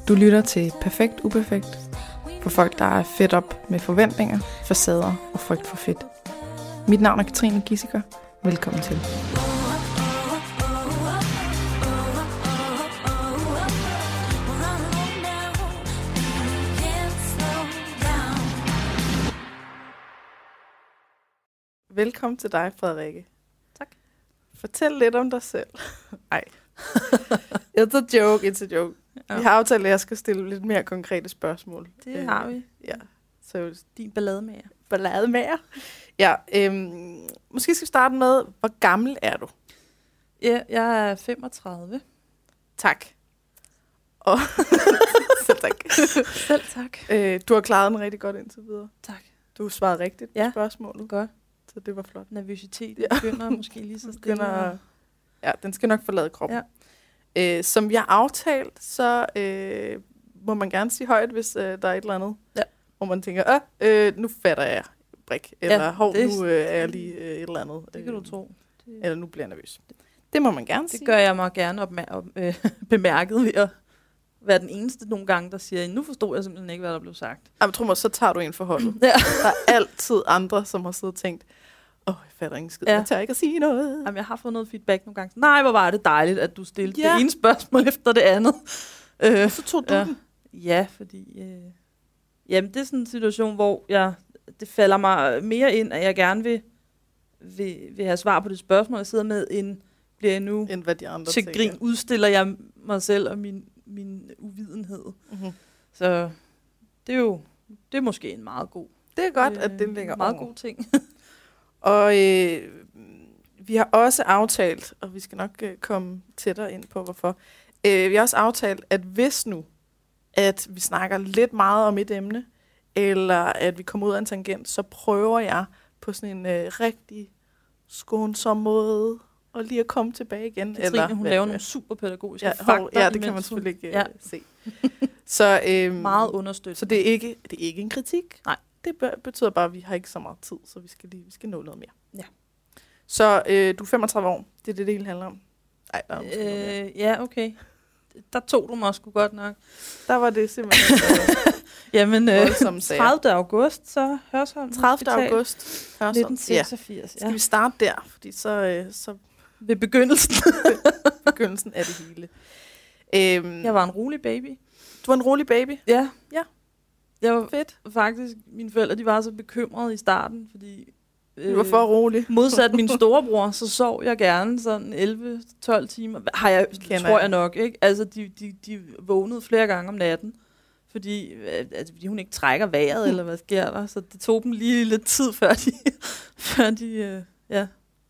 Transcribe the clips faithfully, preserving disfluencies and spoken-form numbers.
Du lytter til Perfekt Uperfekt for folk, der er fedt op med forventninger, facader og frygt for fedt. Mit navn er Katrine Gissiker. Velkommen til. Velkommen til dig, Frederikke. Tak. Fortæl lidt om dig selv. Ej. It's a joke, it's a joke. Ja. Vi har aftalt, at jeg skal stille lidt mere konkrete spørgsmål. Det øh, har vi. Ja. Så din ballademager. Ballademager. Ja, øhm, måske skal vi starte med, hvor gammel er du? Ja, jeg er femogtredive. Tak. Og selv tak. Selv tak. Øh, du har klaret den rigtig godt indtil videre. Tak. Du har svaret rigtigt på ja. spørgsmålet. Godt. Så det var flot. Nervøsitet ja. begynder måske lige så stille. Begynder, ja, den skal nok forlade kroppen. Ja. Øh, som vi har aftalt, så øh, må man gerne sige højt, hvis øh, der er et eller andet, ja. hvor man tænker, øh, nu fatter jeg brik, eller ja, hov, det, nu øh, er jeg lige øh, et eller andet. Det kan øh, du tro. Det, eller nu bliver jeg nervøs. Det, det må man gerne det sige. Det gør jeg mig gerne opmær- op, øh, bemærket ved at være den eneste nogle gange, der siger, nu forstod jeg simpelthen ikke, hvad der blev sagt. Jeg tror mig, så tager du en forholdet. ja. Der er altid andre, som har siddet og tænkt, åh, oh, jeg fatter ingen skid, ja. jeg tør ikke at sige noget. Jamen, jeg har fået noget feedback nogle gange. Nej, hvor var det dejligt, at du stillede ja. det ene spørgsmål efter det andet. Øh, så tog du ja. den. Ja, fordi øh, jamen, det er sådan en situation, hvor jeg, det falder mig mere ind, at jeg gerne vil, vil, vil have svar på det spørgsmål, jeg sidder med, end bliver jeg nu end hvad de andre til tænker. grin, udstiller jeg mig selv og min, min uvidenhed. Mm-hmm. Så det er jo det er måske en meget god det er godt, øh, at det ligger en meget over. god ting. Og øh, vi har også aftalt, og vi skal nok øh, komme tættere ind på, hvorfor. Øh, vi har også aftalt, at hvis nu, at vi snakker lidt meget om et emne, eller at vi kommer ud af en tangent, så prøver jeg på sådan en øh, rigtig skånsom måde, og lige at komme tilbage igen. Katrine, eller, hun hvad, laver hvad? nogle super pædagogiske ja, fakta. Ja, det kan man selvfølgelig ikke øh, ja. se. Så, øh, meget understøttende. Så det er, ikke, det er ikke en kritik. Nej. Det be- betyder bare, at vi har ikke så meget tid, så vi skal, lige, vi skal nå noget mere. Ja. Så øh, du er femogtredive år. Det er det, det hele handler om. Ej, der, er øh, ja, okay. Der tog du mig sgu godt nok. der var det simpelthen Jamen, øh, tredivte august, så Hørsholm tredivte august, Hørsholm. nitten seksogfirs. Ja. Skal vi starte der? Fordi så... Øh, så ved begyndelsen. begyndelsen af det hele. Øhm, jeg var en rolig baby. Du var en rolig baby? Ja. Ja. Jeg var fedt. Faktisk, mine forældre, de var så bekymrede i starten, fordi... Øh, du var for rolig. Modsat min storebror, så sov jeg gerne sådan elleve tolv timer. Har jeg, Kender tror jeg nok, ikke? Altså, de, de, de vågnede flere gange om natten, fordi, altså, fordi hun ikke trækker vejret, eller hvad sker der? Så det tog dem lige lidt tid, før de, før de, øh, ja,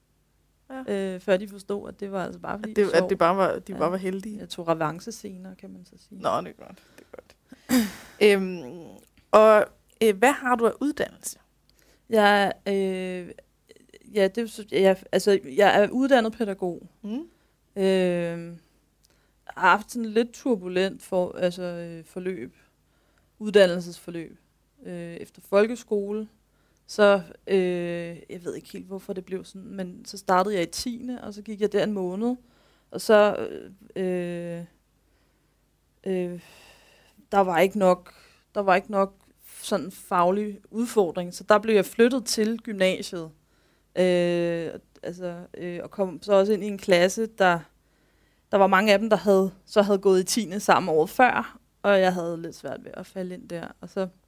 ja. Øh, før de forstod, at det var altså bare fordi, at det, at det bare var, de ja. bare var heldige. Jeg tog revancescener, kan man så sige. Nå, det er godt. Det er godt. øhm, og øh, hvad har du af uddannelse? Jeg, øh, ja, det, jeg, altså, jeg er uddannet pædagog. Mm. Øh, har haft sådan lidt turbulent for, altså, øh, forløb, uddannelsesforløb. Øh, efter folkeskole, så, øh, jeg ved ikke helt, hvorfor det blev sådan, men så startede jeg i tiende, og så gik jeg der en måned, og så, øh, øh, der var ikke nok, der var ikke nok sådan faglig udfordring, så der blev jeg flyttet til gymnasiet, øh, altså, øh, og kom så også ind i en klasse, der, der var mange af dem, der havde, så havde gået i tiende samme år før, og jeg havde lidt svært ved at falde ind der, og så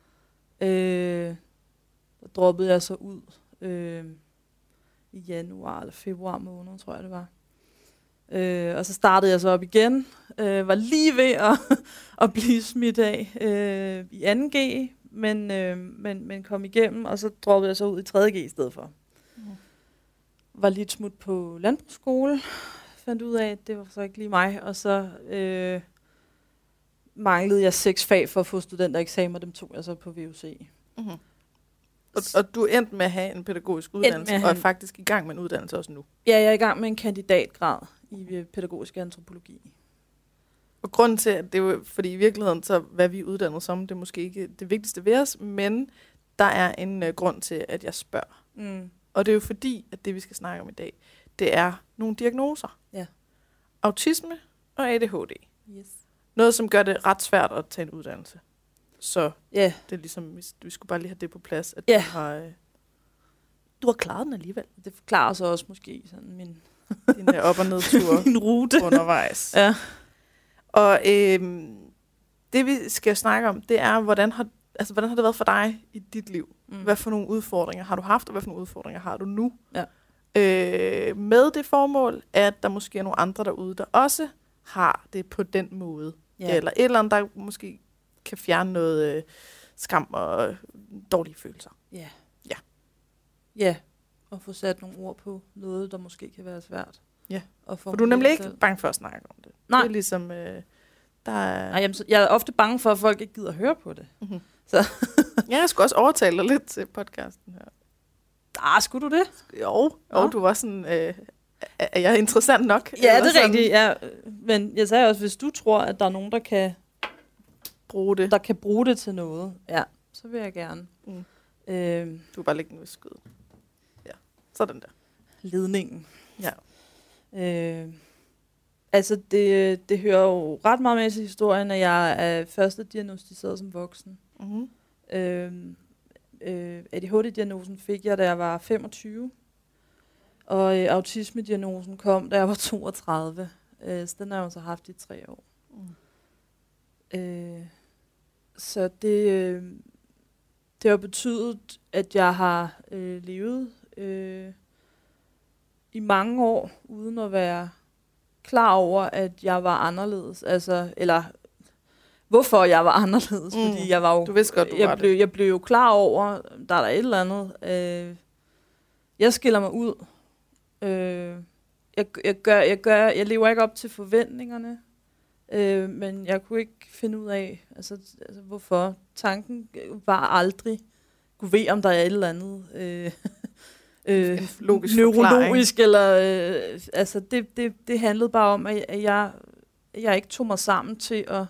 øh, droppede jeg så ud øh, i januar eller februar måned, tror jeg det var. Øh, og så startede jeg så op igen, øh, var lige ved at, at blive smidt af øh, i anden G, men, øh, men, men kom igennem, og så droppede jeg så ud i tredje G i stedet for. Mm. Var lidt smut på landbrugsskole, fandt ud af, at det var så ikke lige mig, og så øh, manglede jeg seks fag for at få studentereksamen, og dem tog jeg så på V U C. Mm-hmm. Og, og du endte med at have en pædagogisk uddannelse, og er faktisk i gang med en uddannelse også nu? Ja, jeg er i gang med en kandidatgrad i pædagogisk antropologi. Og grunden til, at det er jo, fordi i virkeligheden, så hvad vi er uddannet som, det er måske ikke det vigtigste ved os, men der er en uh, grund til, at jeg spørger. Mm. Og det er jo fordi, at det vi skal snakke om i dag, det er nogle diagnoser. Ja. Autisme og A D H D. Yes. noget, som gør det ret svært at tage en uddannelse. Så Ja. det er ligesom, vi, vi skulle bare lige have det på plads, at Ja. du har, øh, du har klaret den alligevel. Det forklarer så også måske sådan min, Din der op- og nedtur min rute. undervejs. Ja. Og øh, det vi skal snakke om, det er, hvordan har, altså, hvordan har det været for dig i dit liv? Mm. Hvad for nogle udfordringer har du haft, og hvad for nogle udfordringer har du nu? Ja. Øh, med det formål, at der måske er nogle andre derude, der også har det på den måde. Ja. Eller et eller andet, der måske kan fjerne noget øh, skam og øh, dårlige følelser. Ja. Ja. Ja, og få sat nogle ord på noget, der måske kan være svært. Ja. Og For du er nemlig ikke bange for at snakke om det. Nej. Det er ligesom, øh, der er... Nej, jamen, så- jeg er ofte bange for, at folk ikke gider at høre på det. Mm-hmm. Så. Ja, jeg skulle også overtale dig lidt til podcasten her. Ah, skulle du det? Jo, jo Nå. du var sådan, øh, er jeg interessant nok? Ja, Eller det er sådan, rigtigt. Ja. Men jeg sagde også, hvis du tror, at der er nogen, der kan, Bruge det. der kan bruge det til noget, ja, så vil jeg gerne. Mm. Øh, Du kan bare lægge den ved skødet. Ja, sådan der. ledningen. Ja. Øh, altså, det, det hører jo ret meget med til historien, at jeg er først diagnosticeret som voksen. Mm-hmm. Øh, øh, A D H D-diagnosen fik jeg, da jeg var femogtyve. Og øh, autisme-diagnosen kom, da jeg var toogtredive. Øh, så den har jeg jo så haft i tre år. Mm. Øh, så det, øh, det har betydet, at jeg har øh, levet øh, i mange år, uden at være klar over, at jeg var anderledes. Altså, eller hvorfor jeg var anderledes. Mm. Fordi jeg var jo, Du vidste godt, du jeg var blev, det. Jeg blev jo klar over, der er der et eller andet. Øh, jeg skiller mig ud. Øh, jeg, jeg, gør, jeg, gør, jeg lever ikke op til forventningerne. Øh, men jeg kunne ikke finde ud af, altså, altså hvorfor. Tanken var aldrig, kunne ved om der er et eller andet øh, øh, En logisk neurologisk, eller øh, altså det, det, det handlede bare om, at at jeg, jeg ikke tog mig sammen til at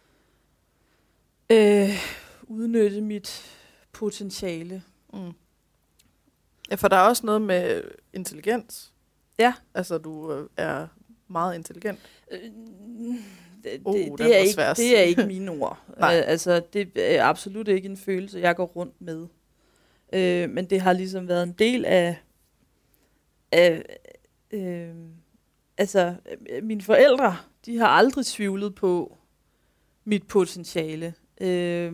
øh, udnytte mit potentiale. Mm. Ja, for der er også noget med intelligens. Ja. Altså, du øh, er meget intelligent. Øh, Det, Oh, det, den det, er var ikke, svær at det er sige. ikke mine ord. Nej. Øh, altså, det er absolut ikke en følelse, jeg går rundt med. Øh, men det har ligesom været en del af... af øh, altså, øh, mine forældre, de har aldrig tvivlet på mit potentiale. Øh,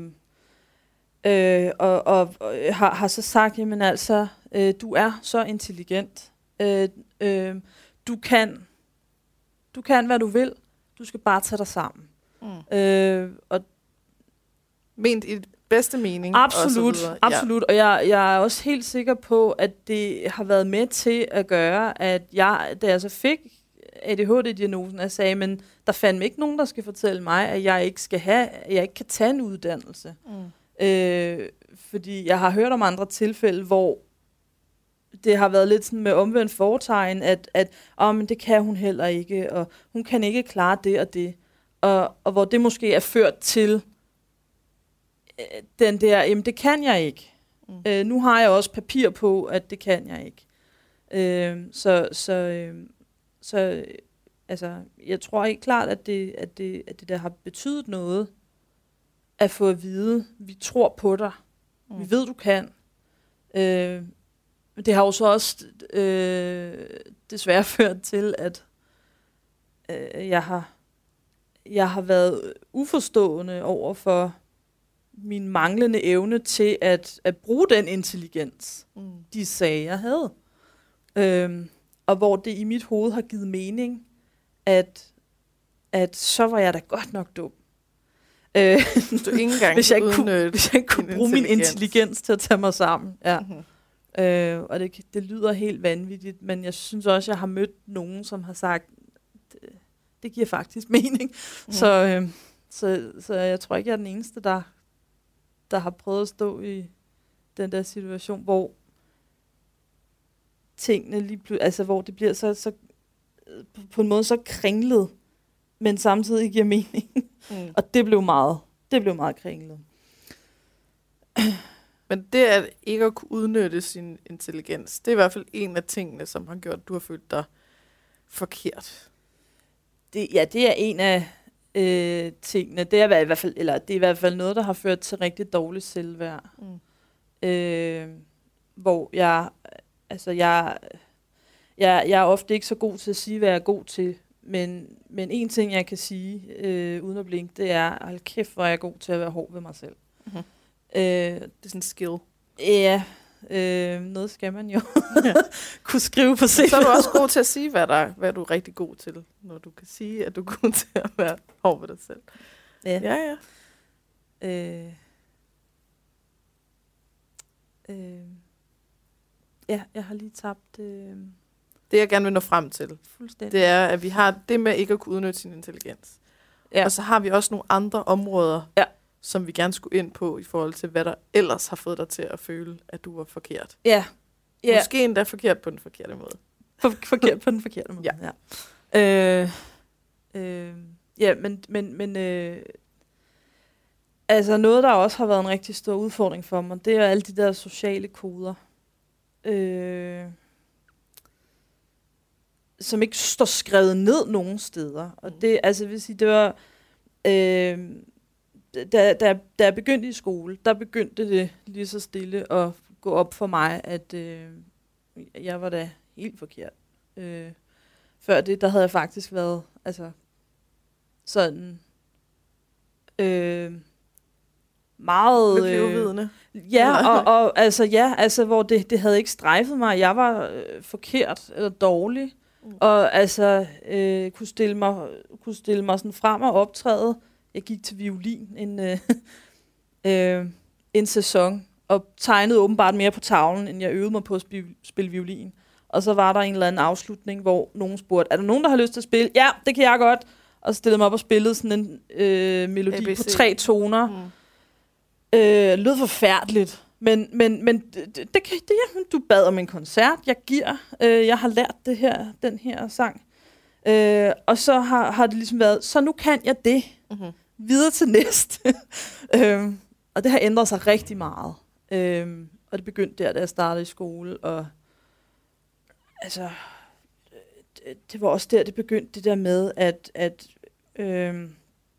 øh, og og, og har, har så sagt, jamen altså, øh, du er så intelligent. Øh, øh, du kan... Du kan, hvad du vil. Du skal bare tage dig sammen. Mm. Øh, og Ment i bedste mening. absolut, og så videre. absolut. Og jeg, jeg er også helt sikker på, at det har været med til at gøre, at jeg, da jeg så fik A D H D-diagnosen, jeg sagde, men der fandme ikke nogen, der skal fortælle mig, at jeg ikke skal have, at jeg ikke kan tage en uddannelse. Mm. Øh, fordi jeg har hørt om andre tilfælde, hvor det har været lidt sådan med omvendt foretegn, at, at oh, men det kan hun heller ikke, og hun kan ikke klare det og det. Og, og hvor det måske er ført til øh, den der, jamen det kan jeg ikke. Mm. Øh, nu har jeg også papir på, at det kan jeg ikke. Øh, så så, øh, så øh, altså, jeg tror ikke klart, at det, at, det, at det der har betydet noget, at få at vide, vi tror på dig, mm. vi ved, du kan. Øh, Men det har jo så også øh, desværre ført til, at øh, jeg har jeg har været uforstående over for min manglende evne til at, at bruge den intelligens, Mm. de sagde, jeg havde. Øhm, og hvor det i mit hoved har givet mening, at, at så var jeg da godt nok dum. Øh, Du ikke engang hvis jeg ikke kunne, udnytte hvis jeg ikke kunne din bruge min intelligens. intelligens til at tage mig sammen. Ja. Mm-hmm. Øh, og det, det lyder helt vanvittigt, men jeg synes også, jeg har mødt nogen, som har sagt, det, det giver faktisk mening. Mm. Så, øh, så, så jeg tror ikke, jeg er den eneste, der, der har prøvet at stå i den der situation, hvor tingene lige pl- altså hvor det bliver så, så på, på en måde så kringlet, men samtidig giver mening. Mm. Og det blev meget, det blev meget kringlet. Men det at ikke at kunne udnytte sin intelligens, det er i hvert fald en af tingene, som har gjort, at du har følt dig forkert. Det, ja, det er en af øh, tingene. Det er i hvert fald, eller det er i hvert fald noget, der har ført til rigtig dårligt selvværd. Mm. Øh, hvor jeg, altså jeg, jeg, jeg er ofte ikke så god til at sige, hvad jeg er god til. Men, men en ting, jeg kan sige, øh, uden at blinke, det er, hold kæft, hvor er jeg god til at være hård ved mig selv. Mm-hmm. Øh, det er sådan en skill. Ja, øh, noget skal man jo ja. kunne skrive på sig. Så er du også god til at sige, hvad, der, hvad du er rigtig god til, når du kan sige, at du er god til at være hård ved dig selv. Ja, ja. ja. Øh, øh, ja, jeg har lige tabt... Øh, Det, jeg gerne vil nå frem til, det er, at vi har det med ikke at kunne udnytte sin intelligens. Ja. Og så har vi også nogle andre områder, ja. som vi gerne skulle ind på, i forhold til, hvad der ellers har fået dig til at føle, at du var forkert. Ja. ja. Måske endda forkert på den forkerte måde. For, forkert på den forkerte måde, ja. ja. Øh, øh, ja, men... men, men øh, altså noget, der også har været en rigtig stor udfordring for mig, det er alle de der sociale koder. Øh... som ikke står skrevet ned nogen steder. Og det, altså, vil sige, det var, øh, da, da, da jeg begyndte i skole, der begyndte det lige så stille at gå op for mig, at øh, jeg var da helt forkert. Øh, før det, der havde jeg faktisk været, altså, sådan, øh, meget... Lidt uvidende. Øh, ja, og, og altså, ja, altså, hvor det, det havde ikke strejfet mig. Jeg var øh, forkert eller dårlig. Og altså, øh, kunne, stille mig, kunne stille mig sådan frem og optræde. Jeg gik til violin en, øh, øh, en sæson, og tegnede åbenbart mere på tavlen, end jeg øvede mig på at spille, spille violin. Og så var der en eller anden afslutning, hvor nogen spurgte, er der nogen, der har lyst til at spille? Ja, det kan jeg godt. Og så stillede mig op og spillede sådan en øh, melodi A B C på tre toner. Mm. Øh, lød forfærdeligt. Men, men, men det, det, det, det, du bad om en koncert, jeg giver. Øh, jeg har lært det her, den her sang. Øh, og så har, har det ligesom været, så nu kan jeg det. Mm-hmm. Videre til næste. øh, og det har ændret sig rigtig meget. Øh, og det begyndte der, da jeg startede i skole. Og altså, det, det var også der, det begyndte det der med, at... at øh,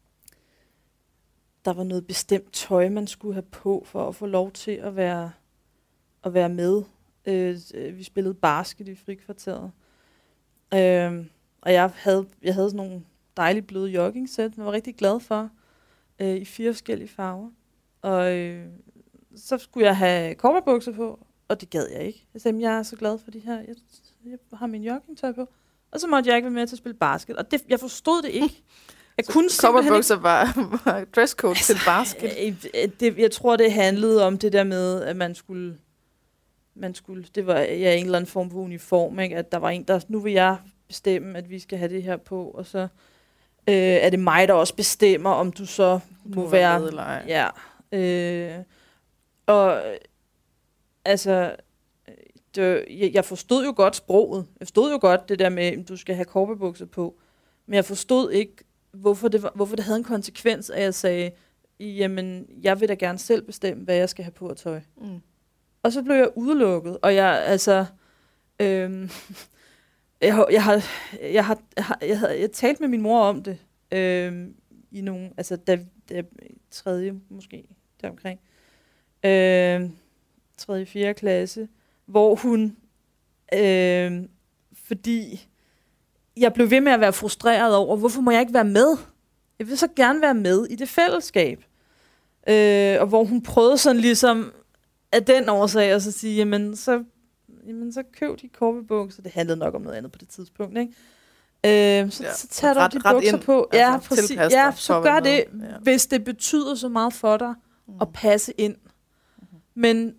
der var noget bestemt tøj, man skulle have på, for at få lov til at være, at være med. Øh, vi spillede basket i frikvarteret. Øh, og jeg havde, jeg havde sådan nogle dejlige bløde joggingsæt, jeg var rigtig glad for, øh, i fire forskellige farver. Og øh, så skulle jeg have cowboybukser på, og det gad jeg ikke. Jeg sagde, jeg er så glad for de her, jeg, jeg har min joggingtøj på. Og så måtte jeg ikke være med til at spille basket. Og det, jeg forstod det ikke. Jeg kunne cowboybukser var, var dresscode altså, til basket. Det, jeg tror, det handlede om det der med, at man skulle, man skulle det var ja, en eller anden form for uniform, ikke? At der var en, der, nu vil jeg bestemme, at vi skal have det her på, og så øh, er det mig, der også bestemmer, om du så må, må være... Med, eller ej. Ja. Øh, og altså, det, jeg, jeg forstod jo godt sproget. Jeg forstod jo godt det der med, at du skal have cowboybukser på, men jeg forstod ikke, Hvorfor det, var, hvorfor det havde en konsekvens, at jeg sagde, jamen, jeg vil da gerne selv bestemme, hvad jeg skal have på at tøj. Mm. Og så blev jeg udelukket, og jeg, altså, øhm, jeg, har, jeg har, jeg har, jeg har, jeg har, jeg talt med min mor om det, øhm, i nogle, altså, da, da tredje, måske, deromkring, øhm, tredje, fjerde klasse, hvor hun, øhm, fordi jeg blev ved med at være frustreret over, hvorfor må jeg ikke være med? Jeg vil så gerne være med i det fællesskab. Øh, og hvor hun prøvede sådan ligesom, af den årsag, at så sige, jamen så, jamen, så køb de cowboybukser. Det handlede nok om noget andet på det tidspunkt, ikke? Øh, så, ja, så tager du de bukser ind, på. Altså, ja, præcis. Ja, så gør det, ja. Hvis det betyder så meget for dig, mm. at passe ind. Mm-hmm. Men,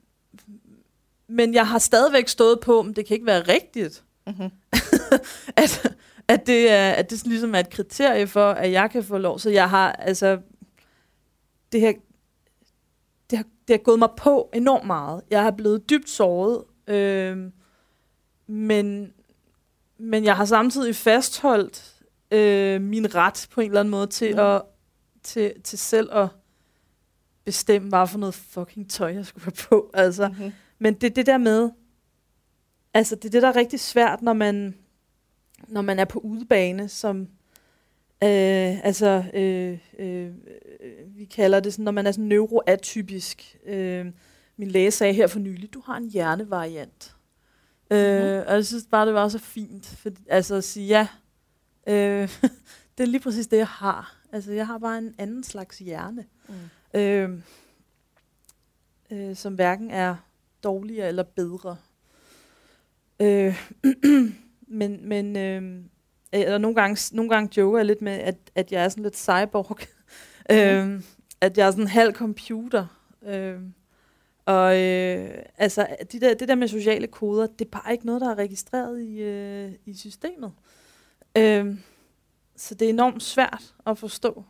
men jeg har stadigvæk stået på, men det kan ikke være rigtigt. Mm-hmm. at, at, det er, at det ligesom er et kriterie for, at jeg kan få lov. Så jeg har, altså, det her, det har, det har gået mig på enormt meget. Jeg har blevet dybt såret, øh, men, men jeg har samtidig fastholdt øh, min ret på en eller anden måde til, mm. at, til, til selv at bestemme, hvad for noget fucking tøj, jeg skulle have på. Altså. Mm-hmm. Men det det der med, altså det er det, der er rigtig svært, når man, når man er på udebane som, Øh, altså, øh, øh, vi kalder det sådan, når man er sådan neuroatypisk. Øh, min læge sagde her for nylig, du har en hjernevariant. Mm-hmm. Øh, og jeg synes bare, det var så fint. For, altså at sige, ja, øh, det er lige præcis det, jeg har. Altså, jeg har bare en anden slags hjerne. Mm. Øh, øh, som hverken er dårligere eller bedre. Øh, men, men øh, eller nogle gange, nogle gange joker jeg lidt med, at, at jeg er sådan lidt cyborg. Mm. øh, at jeg er sådan en halv computer. Øh, og øh, altså, de der, det der med sociale koder, det er bare ikke noget, der er registreret i, øh, i systemet. Øh, så det er enormt svært at forstå.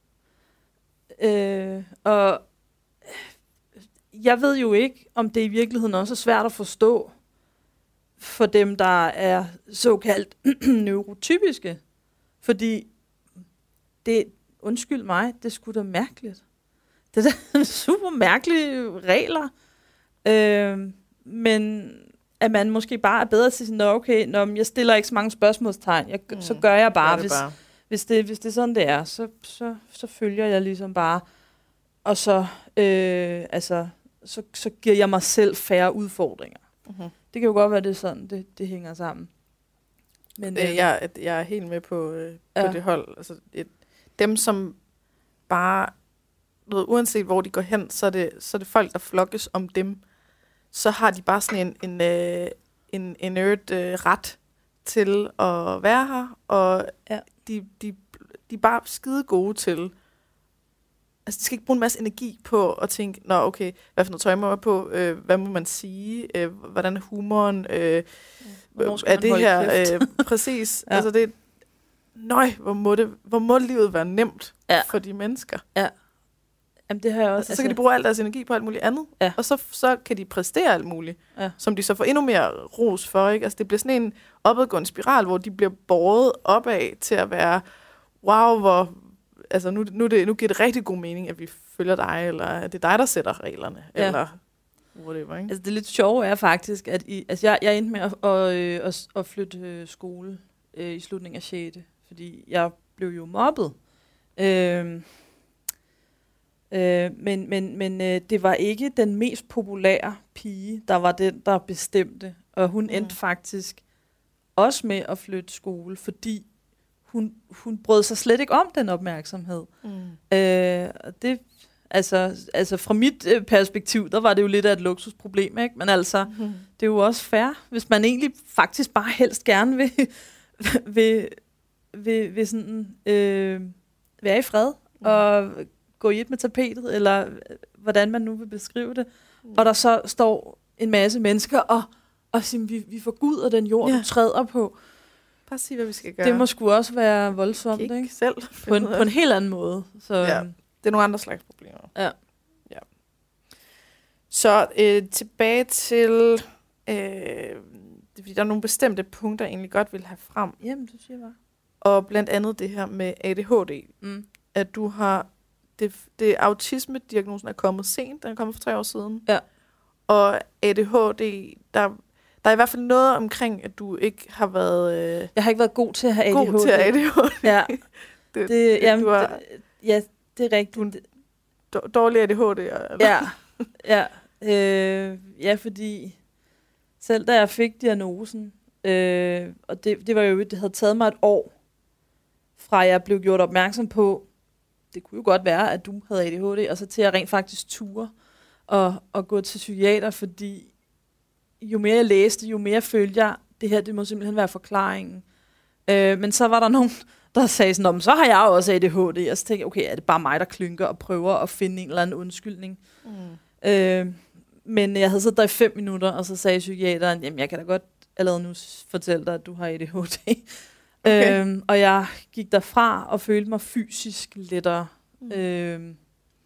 Øh, og jeg ved jo ikke, om det i virkeligheden også er svært at forstå for dem, der er såkaldt neurotypiske. Fordi det, undskyld mig, det er sgu da mærkeligt. Det er super mærkelige regler. Øh, men at man måske bare er bedre til at sige, okay, når jeg stiller ikke så mange spørgsmålstegn, jeg, mm, så gør jeg bare. Gør hvis, bare. Hvis, det, hvis det er sådan, det er, så, så, så følger jeg ligesom bare. Og så, øh, altså, så, så giver jeg mig selv færre udfordringer. Mm-hmm. Det kan jo godt være, det er sådan, det, det hænger sammen. Men, øh, jeg, jeg er helt med på, øh, på ja. det hold. Altså, et, dem, som bare, ved, uanset hvor de går hen, så er, det, så er det folk, der flokkes om dem. Så har de bare sådan en, en, øh, en inert øh, ret til at være her, og ja. de, de, de er bare skide gode til. Altså, de skal ikke bruge en masse energi på at tænke, nå okay, hvad for noget tøj må jeg på, øh, hvad må man sige, øh, hvordan er humoren, øh, ja. er det her, øh, præcis, ja. altså det, nøj, hvor må, det, hvor må livet være nemt ja. for de mennesker. Ja. Jamen, det har jeg også. Altså, så kan de bruge al deres energi på alt muligt andet, ja. og så, så kan de præstere alt muligt, ja. som de så får endnu mere ros for, ikke? Altså, det bliver sådan en opadgående spiral, hvor de bliver båret opad til at være, wow, hvor, altså, nu, nu, det, nu giver det rigtig god mening, at vi følger dig, eller at det er dig, der sætter reglerne, ja. eller whatever, ikke? Altså, det lidt sjove er faktisk, at I, altså, jeg, jeg endte med at, at, at, at flytte øh, skole øh, i slutningen af sjette fordi jeg blev jo mobbet. Øh, Øh, men men, men øh, det var ikke den mest populære pige, der var den, der bestemte. Og hun mm. endte faktisk også med at flytte skole, fordi hun, hun brød sig slet ikke om den opmærksomhed. Mm. Øh, og det, altså, altså fra mit øh, perspektiv, der var det jo lidt af et luksusproblem, ikke? Men altså, mm. det er jo også fair, hvis man egentlig faktisk bare helst gerne vil, vil, vil, vil sådan, øh, være i fred, mm. og gå i et med tapetet, eller hvordan man nu vil beskrive det. Mm. Og der så står en masse mennesker, og, og siger, vi, vi forguder den jord, ja. du træder på. Bare sig, hvad vi skal gøre. Det må sgu også være voldsomt, ikke? Ikke selv. På en, på en helt anden måde. Så, ja. Det er nogle andre slags problemer. Ja. ja. Så øh, tilbage til, øh, fordi der er nogle bestemte punkter, jeg egentlig godt vil have frem. Jamen, du siger bare. Og blandt andet det her med A D H D. Mm. At du har Det, det autisme-diagnosen er kommet sent, den er kommet for tre år siden. Ja. Og A D H D, der, der er i hvert fald noget omkring, at du ikke har været... Øh, jeg har ikke været god til at have A D H D. God til at have A D H D. Ja, det, det, jamen, du har, det, ja, det er rigtigt. Du er dårlig A D H D. Eller? Ja, ja, øh, ja, fordi selv da jeg fik diagnosen, øh, og det, det var jo, det havde taget mig et år, fra jeg blev gjort opmærksom på, det kunne jo godt være, at du havde A D H D, og så til at rent faktisk ture og, og gå til psykiater, fordi jo mere jeg læste, jo mere følte jeg, det her, det må simpelthen være forklaringen. Øh, men så var der nogen, der sagde sådan, så har jeg også A D H D, og så tænkte jeg, okay, er det bare mig, der klynker og prøver at finde en eller anden undskyldning? Mm. Øh, men jeg havde siddet der i fem minutter, og så sagde psykiateren, jamen jeg kan da godt allerede nu fortælle dig, at du har A D H D. Okay. Øhm, og jeg gik derfra og følte mig fysisk lettere. Mm. Øhm,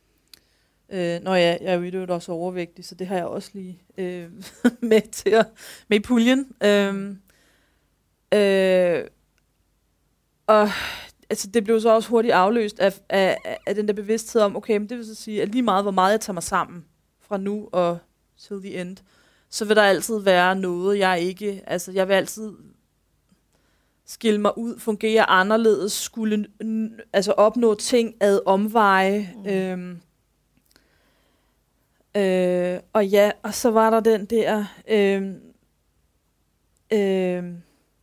øh, når jeg, jeg er jo også overvægtig, så det har jeg også lige øh, med til at, med i puljen. Øhm, øh, og altså, det blev så også hurtigt afløst af, af, af den der bevidsthed om, okay, men det vil så sige, at lige meget, hvor meget jeg tager mig sammen fra nu og til the end, så vil der altid være noget, jeg ikke, altså jeg vil altid skille mig ud, fungere anderledes, skulle n- altså opnå ting ad omveje. Mm. Øhm, øh, og ja, og så var der den der øh, øh,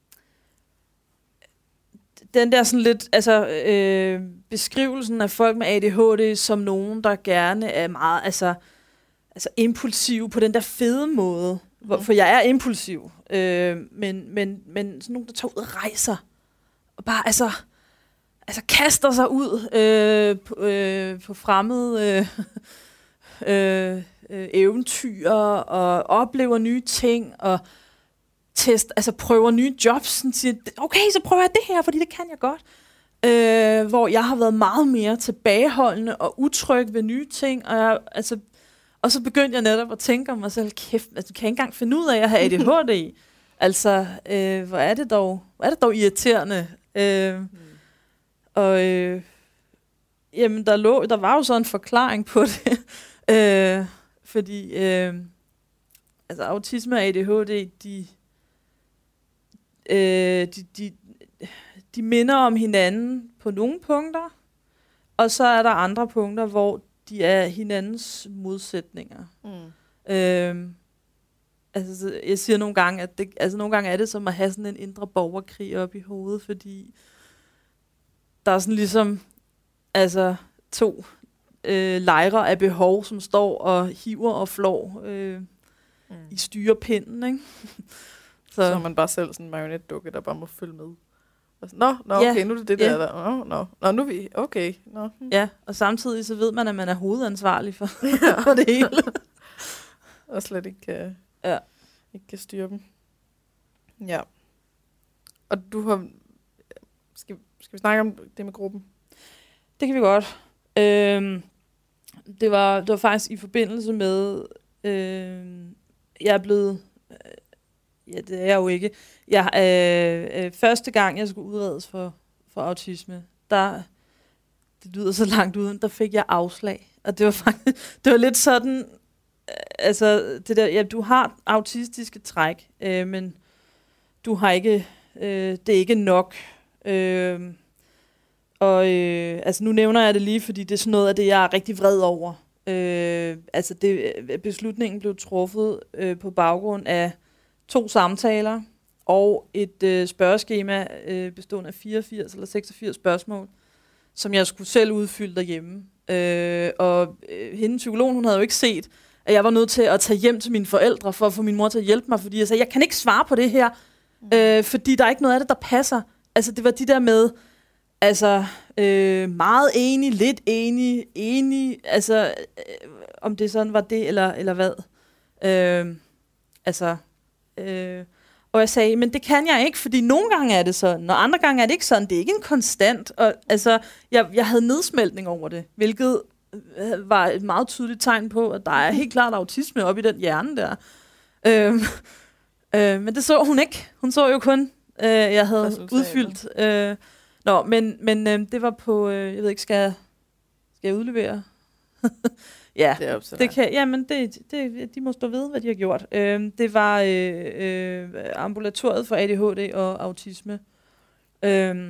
den der sådan lidt, altså øh, beskrivelsen af folk med A D H D som nogen, der gerne er meget, altså, altså impulsiv på den der fede måde. Mm. For jeg er impulsiv, øh, men, men, men sådan nogen, der tager ud og rejser, og bare altså, altså kaster sig ud øh, på, øh, på fremmede øh, øh, eventyr, og oplever nye ting, og test, altså prøver nye jobs, sådan siger, okay, så prøver jeg det her, fordi det kan jeg godt. Øh, hvor jeg har været meget mere tilbageholdende og utryg ved nye ting, og jeg, altså, og så begyndte jeg netop at tænke om mig selv, kæft, altså, kan jeg ikke engang finde ud af at have A D H D? Altså, øh, hvor er det dog, hvor er det dog irriterende. Øh, mm. Og øh, jamen, der, lå, der var jo så en forklaring på det, øh, fordi øh, altså, autisme og A D H D, de, øh, de, de, de minder om hinanden på nogle punkter, og så er der andre punkter, hvor de er hinandens modsætninger. Mm. Øhm, altså, jeg siger nogle gange, at det, altså, nogle gange er det som at have sådan en indre borgerkrig op i hovedet, fordi der er sådan ligesom altså, to øh, lejre af behov, som står og hiver og flår øh, mm. i styrepinden, ikke? så. så er man bare selv sådan en marionetdukke, der bare må følge med. Nå, nå, okay, ja, nu er det det ja. der. der. Nå, nå, nå, nu er vi, okay. Nå. Ja, og samtidig så ved man, at man er hovedansvarlig for, ja. for det hele. Og slet ikke, uh, ja. ikke kan styre dem. Ja. Og du har... Skal, skal vi snakke om det med gruppen? Det kan vi godt. Øhm, det, var, det var faktisk i forbindelse med... Øhm, jeg er blevet... Ja, det er jeg jo ikke. Jeg, øh, øh, første gang, jeg skulle udredes for, for autisme, der, det lyder så langt uden, der fik jeg afslag. Og det var faktisk, det var lidt sådan, øh, altså, det der, ja, du har autistiske træk, øh, men du har ikke, øh, det er ikke nok. Øh, og øh, altså, nu nævner jeg det lige, fordi det er sådan noget af det, jeg er rigtig vred over. Øh, altså, det, beslutningen blev truffet øh, på baggrund af to samtaler og et øh, spørgeskema øh, bestående af fireogfirs eller seksogfirs spørgsmål, som jeg skulle selv udfylde derhjemme. Øh, og øh, hende, psykologen, hun havde jo ikke set, at jeg var nødt til at tage hjem til mine forældre for at få min mor til at hjælpe mig, fordi jeg sagde, jeg kan ikke svare på det her, øh, fordi der er ikke noget af det, der passer. Altså, det var de der med, altså, øh, meget enig, lidt enig, enig, altså, øh, om det sådan var det, eller, eller hvad. Øh, altså... Øh, og jeg sagde, men det kan jeg ikke, fordi nogle gange er det sådan, og andre gange er det ikke sådan. Det er ikke en konstant. Og altså, jeg, jeg havde nedsmeltning over det, hvilket øh, var et meget tydeligt tegn på, at der er helt klart autisme oppe i den hjerne der. Øh, øh, men det så hun ikke. Hun så jo kun, øh, jeg havde udfyldt. Øh, nå, men men øh, det var på, øh, jeg ved ikke, skal jeg, skal jeg udlevere? Ja, det, det kan, jamen det, det, de må stå ved, hvad de har gjort. Øhm, det var øh, øh, ambulatoriet for A D H D og autisme, øhm,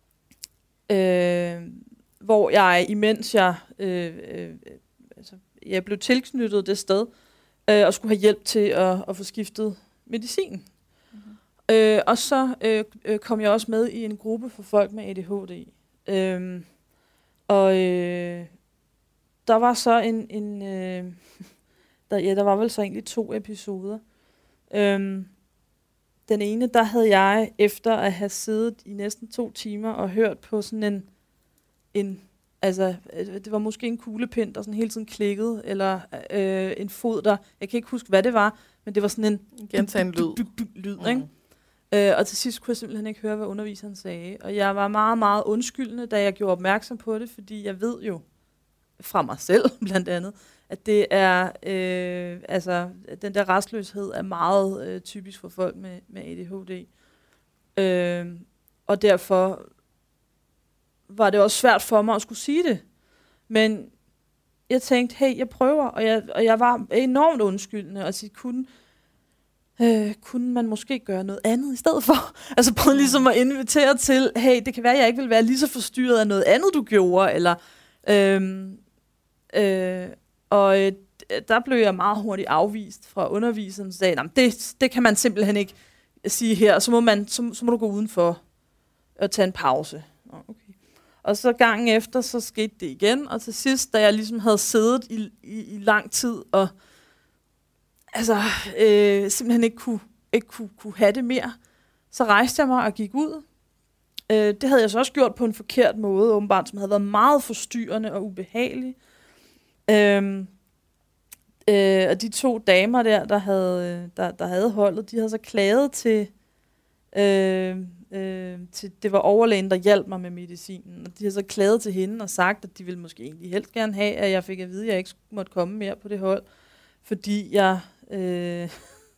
øh, hvor jeg, imens jeg, øh, øh, altså, jeg blev tilknyttet det sted, øh, og skulle have hjælp til at, at få skiftet medicin. Mm-hmm. Øh, og så øh, øh, kom jeg også med i en gruppe for folk med A D H D. Øh, og... Øh, Der var så en, en øh, der, ja, der var vel så egentlig to episoder. Øhm, den ene, der havde jeg, efter at have siddet i næsten to timer og hørt på sådan en, en altså, det var måske en kuglepind, der sådan hele tiden klikkede, eller øh, en fod, der, jeg kan ikke huske, hvad det var, men det var sådan en gentagende lyd. Dyk, dyk, dyk, lyd, mm. ikke? Øh, og til sidst kunne jeg simpelthen ikke høre, hvad underviseren sagde. Og jeg var meget, meget undskyldende, da jeg gjorde opmærksom på det, fordi jeg ved jo, fra mig selv blandt andet, at det er, øh, altså, den der rastløshed er meget øh, typisk for folk med, med A D H D. Øh, og derfor var det også svært for mig at skulle sige det. Men jeg tænkte, hey, jeg prøver, og jeg, og jeg var enormt undskyldende, og sige, kunne, øh, kunne man måske gøre noget andet i stedet for? Altså prøv ligesom at invitere til, hey, det kan være, at jeg ikke vil være lige så forstyrret af noget andet, du gjorde, eller... Øh, øh, og øh, der blev jeg meget hurtigt afvist fra underviseren, og sagde, det, det kan man simpelthen ikke sige her, så må, man, så, så må du gå udenfor og tage en pause. Okay. Og så gangen efter, så skete det igen, og til sidst, da jeg ligesom havde siddet i, i, i lang tid, og altså øh, simpelthen ikke, kunne, ikke kunne, kunne have det mere, så rejste jeg mig og gik ud. Øh, det havde jeg så også gjort på en forkert måde, åbenbart, som havde været meget forstyrrende og ubehagelig. Øh, øh, og de to damer der, der havde, der, der havde holdet, de havde så klaget til... Øh, øh, til, det var overlægen, der hjalp mig med medicinen, og de havde så klaget til hende og sagt, at de ville måske egentlig helst gerne have, at jeg fik at vide, at jeg ikke måtte komme mere på det hold, fordi jeg øh,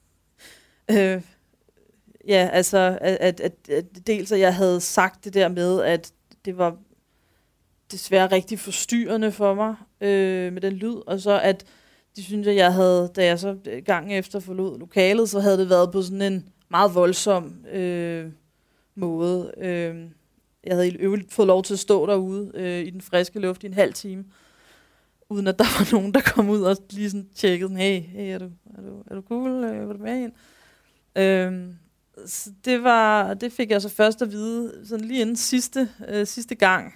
øh, ja, altså at, at, at, at dels at jeg havde sagt det der med, at det var desværre rigtig forstyrrende for mig øh, med den lyd, og så at de synes, at jeg havde, da jeg så gangen efter forlod lokalet, så havde det været på sådan en meget voldsom øh, måde. Øh, jeg havde i øvrigt fået lov til at stå derude øh, i den friske luft i en halv time, uden at der var nogen, der kom ud og lige sådan tjekkede, hey, hey er, du, er, du, er du cool? Øh, var du med ind? Øh, så det, var, det fik jeg så først at vide, sådan lige inden sidste, øh, sidste gang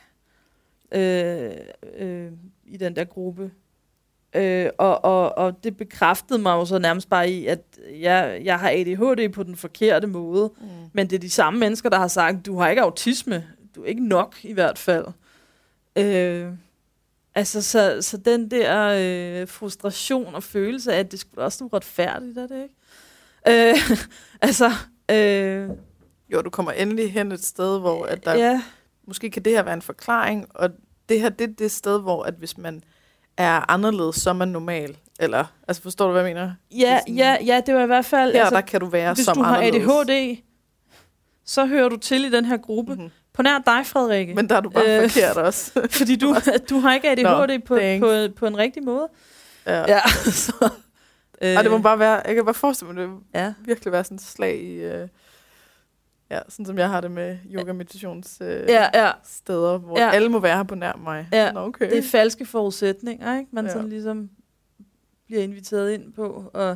øh, øh, i den der gruppe. Øh, og, og, og det bekræftede mig jo så nærmest bare i, at jeg, jeg har A D H D på den forkerte måde. Mm. Men det er de samme mennesker, der har sagt, du har ikke autisme. Du er ikke nok i hvert fald. Øh, altså, så, så den der øh, frustration og følelse af, at det skulle også uretfærdigt, er det ikke? Øh, altså... Øh, jo, du kommer endelig hen et sted, hvor at der ja. Måske kan det her være en forklaring, og det her, det er det sted, hvor at hvis man er anderledes, så er man normal. Eller, altså forstår du, hvad jeg mener? Ja, sådan, ja, ja, det var i hvert fald... Her, altså, der kan du være hvis som du har anderledes. A D H D, så hører du til i den her gruppe. Mm-hmm. På nær dig, Frederikke. Men der er du bare øh, forkert også. Fordi du, du har ikke A D H D på, på, på en rigtig måde. Ja. Ja, så... Øh, og det må bare være... Jeg kan bare forestille mig, det ja. virkelig være sådan et slag i... Øh, ja, sådan som jeg har det med yoga-meditations øh, ja, ja. steder, hvor ja. alle må være her på nær mig. Ja. Nå, okay. Det er falske forudsætninger, ikke? Man ja. sådan ligesom bliver inviteret ind på. Og,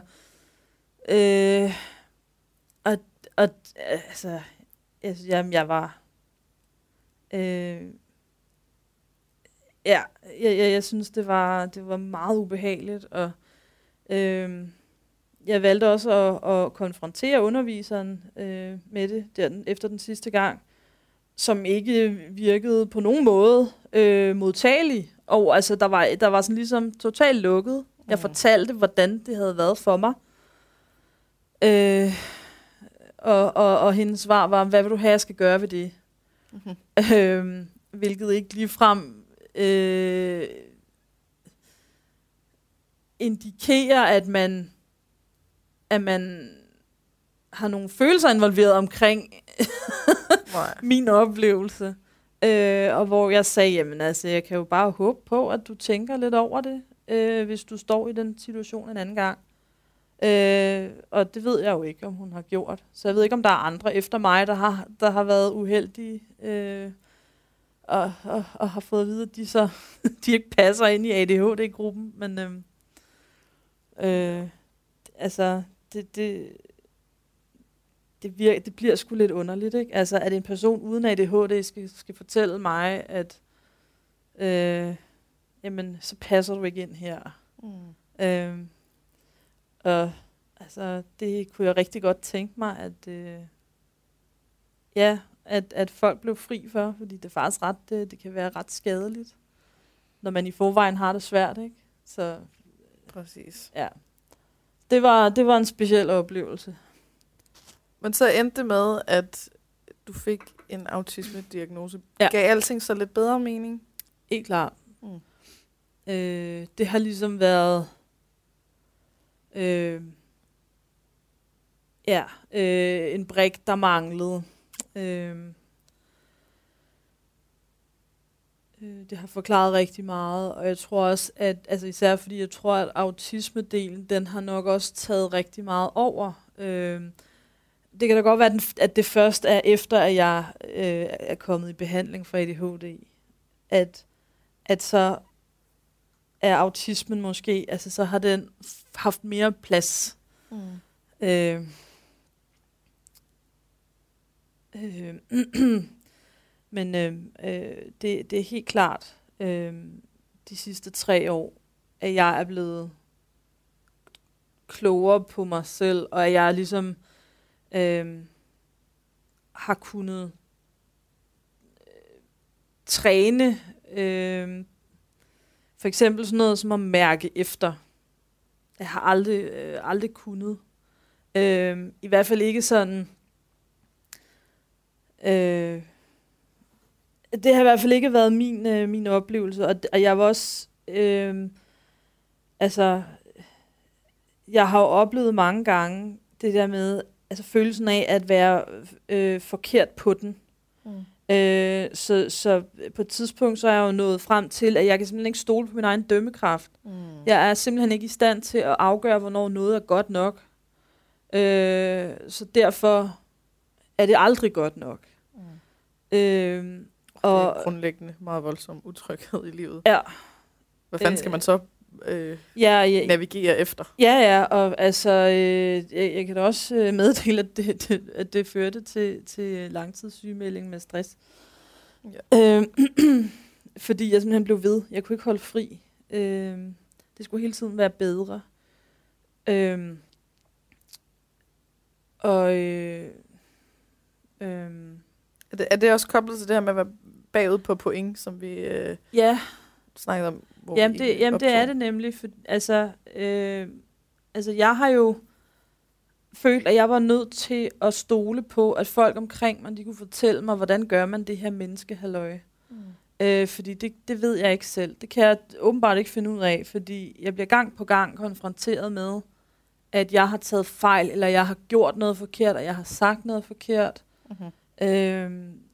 øh, og, og altså, jeg, jamen, jeg var... Øh, ja, jeg, jeg, jeg synes, det var, det var meget ubehageligt, og øh, jeg valgte også at, at konfrontere underviseren øh, med det der, efter den sidste gang, som ikke virkede på nogen måde øh, modtagelig. Og altså, der var, der var sådan ligesom totalt lukket. Jeg mm. fortalte, hvordan det havde været for mig. Øh, og, og, og hendes svar var, hvad vil du have, jeg skal gøre ved det? Mm-hmm. Øh, hvilket ikke ligefrem øh, indikerer, at man, at man har nogle følelser involveret omkring min oplevelse. Øh, og hvor jeg sagde, jamen altså, jeg kan jo bare håbe på, at du tænker lidt over det, øh, hvis du står i den situation en anden gang. Øh, og det ved jeg jo ikke, om hun har gjort. Så jeg ved ikke, om der er andre efter mig, der har, der har været uheldige, øh, og, og, og har fået at vide, at de så de ikke passer ind i A D H D-gruppen. Men øh, øh, altså, det... det Det, virker, det bliver sgu lidt underligt, ikke? Altså, at en person uden A D H D skal, skal fortælle mig, at øh, jamen, så passer du ikke ind her. Mm. Øh, og altså, det kunne jeg rigtig godt tænke mig, at øh, ja, at, at folk blev fri for, fordi det er faktisk ret, det, det kan være ret skadeligt, når man i forvejen har det svært, ikke? Så præcis. Ja. Det var, det var en speciel oplevelse. Men så endte det med, at du fik en autisme-diagnose. Ja. Gav alting så lidt bedre mening? Helt klart. Mm. Øh, det har ligesom været... Øh, ja, øh, en brik, der manglede. Øh, Øh, det har forklaret rigtig meget, og jeg tror også, at altså især fordi jeg tror, at autisme-delen, den har nok også taget rigtig meget over. Øh, det kan da godt være, at det først er efter, at jeg øh, er kommet i behandling for A D H D, at, at så er autismen måske, altså så har den haft mere plads. Mm. Øh, øh, men øh, øh, det, det er helt klart øh, de sidste tre år, at jeg er blevet klogere på mig selv, og at jeg ligesom øh, har kunnet øh, træne øh, for eksempel sådan noget som at mærke efter. Jeg har aldrig, øh, aldrig kunnet. Øh, I hvert fald ikke sådan... Øh, det har i hvert fald ikke været min, øh, min oplevelse. Og, og jeg var også... Øh, altså... Jeg har jo oplevet mange gange det der med... Altså følelsen af at være øh, forkert på den. Mm. Øh, så, så på et tidspunkt så er jeg jo nået frem til, at jeg kan simpelthen ikke stole på min egen dømmekraft. Mm. Jeg er simpelthen ikke i stand til at afgøre, hvornår noget er godt nok. Øh, så derfor er det aldrig godt nok. Mm. Øh, og det er grundlæggende meget voldsom utryghed i livet. Ja. Hvad fanden skal man så øh, ja, ja, navigere efter? Ja, ja, og altså, øh, jeg, jeg kan da også øh, meddele, at det, det, at det førte til, til langtidssygemelding med stress. Ja. Øh, fordi jeg simpelthen blev ved. Jeg kunne ikke holde fri. Øh, det skulle hele tiden være bedre. Øh, og... Øh, øh, er, det, er det også koblet til det her med at være bagud på point, som vi øh, ja. snakkede om? Jamen, det, jamen det er det nemlig. For, altså, øh, altså, jeg har jo følt, at jeg var nødt til at stole på, at folk omkring mig, de kunne fortælle mig, hvordan gør man det her menneskehalløje. Mm. Øh, fordi det, det ved jeg ikke selv. Det kan jeg åbenbart ikke finde ud af, fordi jeg bliver gang på gang konfronteret med, at jeg har taget fejl, eller jeg har gjort noget forkert, og jeg har sagt noget forkert. Mm-hmm. Øh,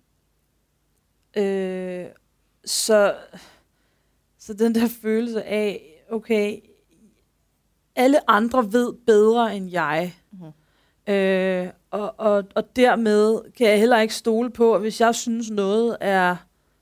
øh, så... Så den der følelse af, okay, alle andre ved bedre end jeg. Mm-hmm. Øh, og, og, og dermed kan jeg heller ikke stole på, at hvis jeg synes noget er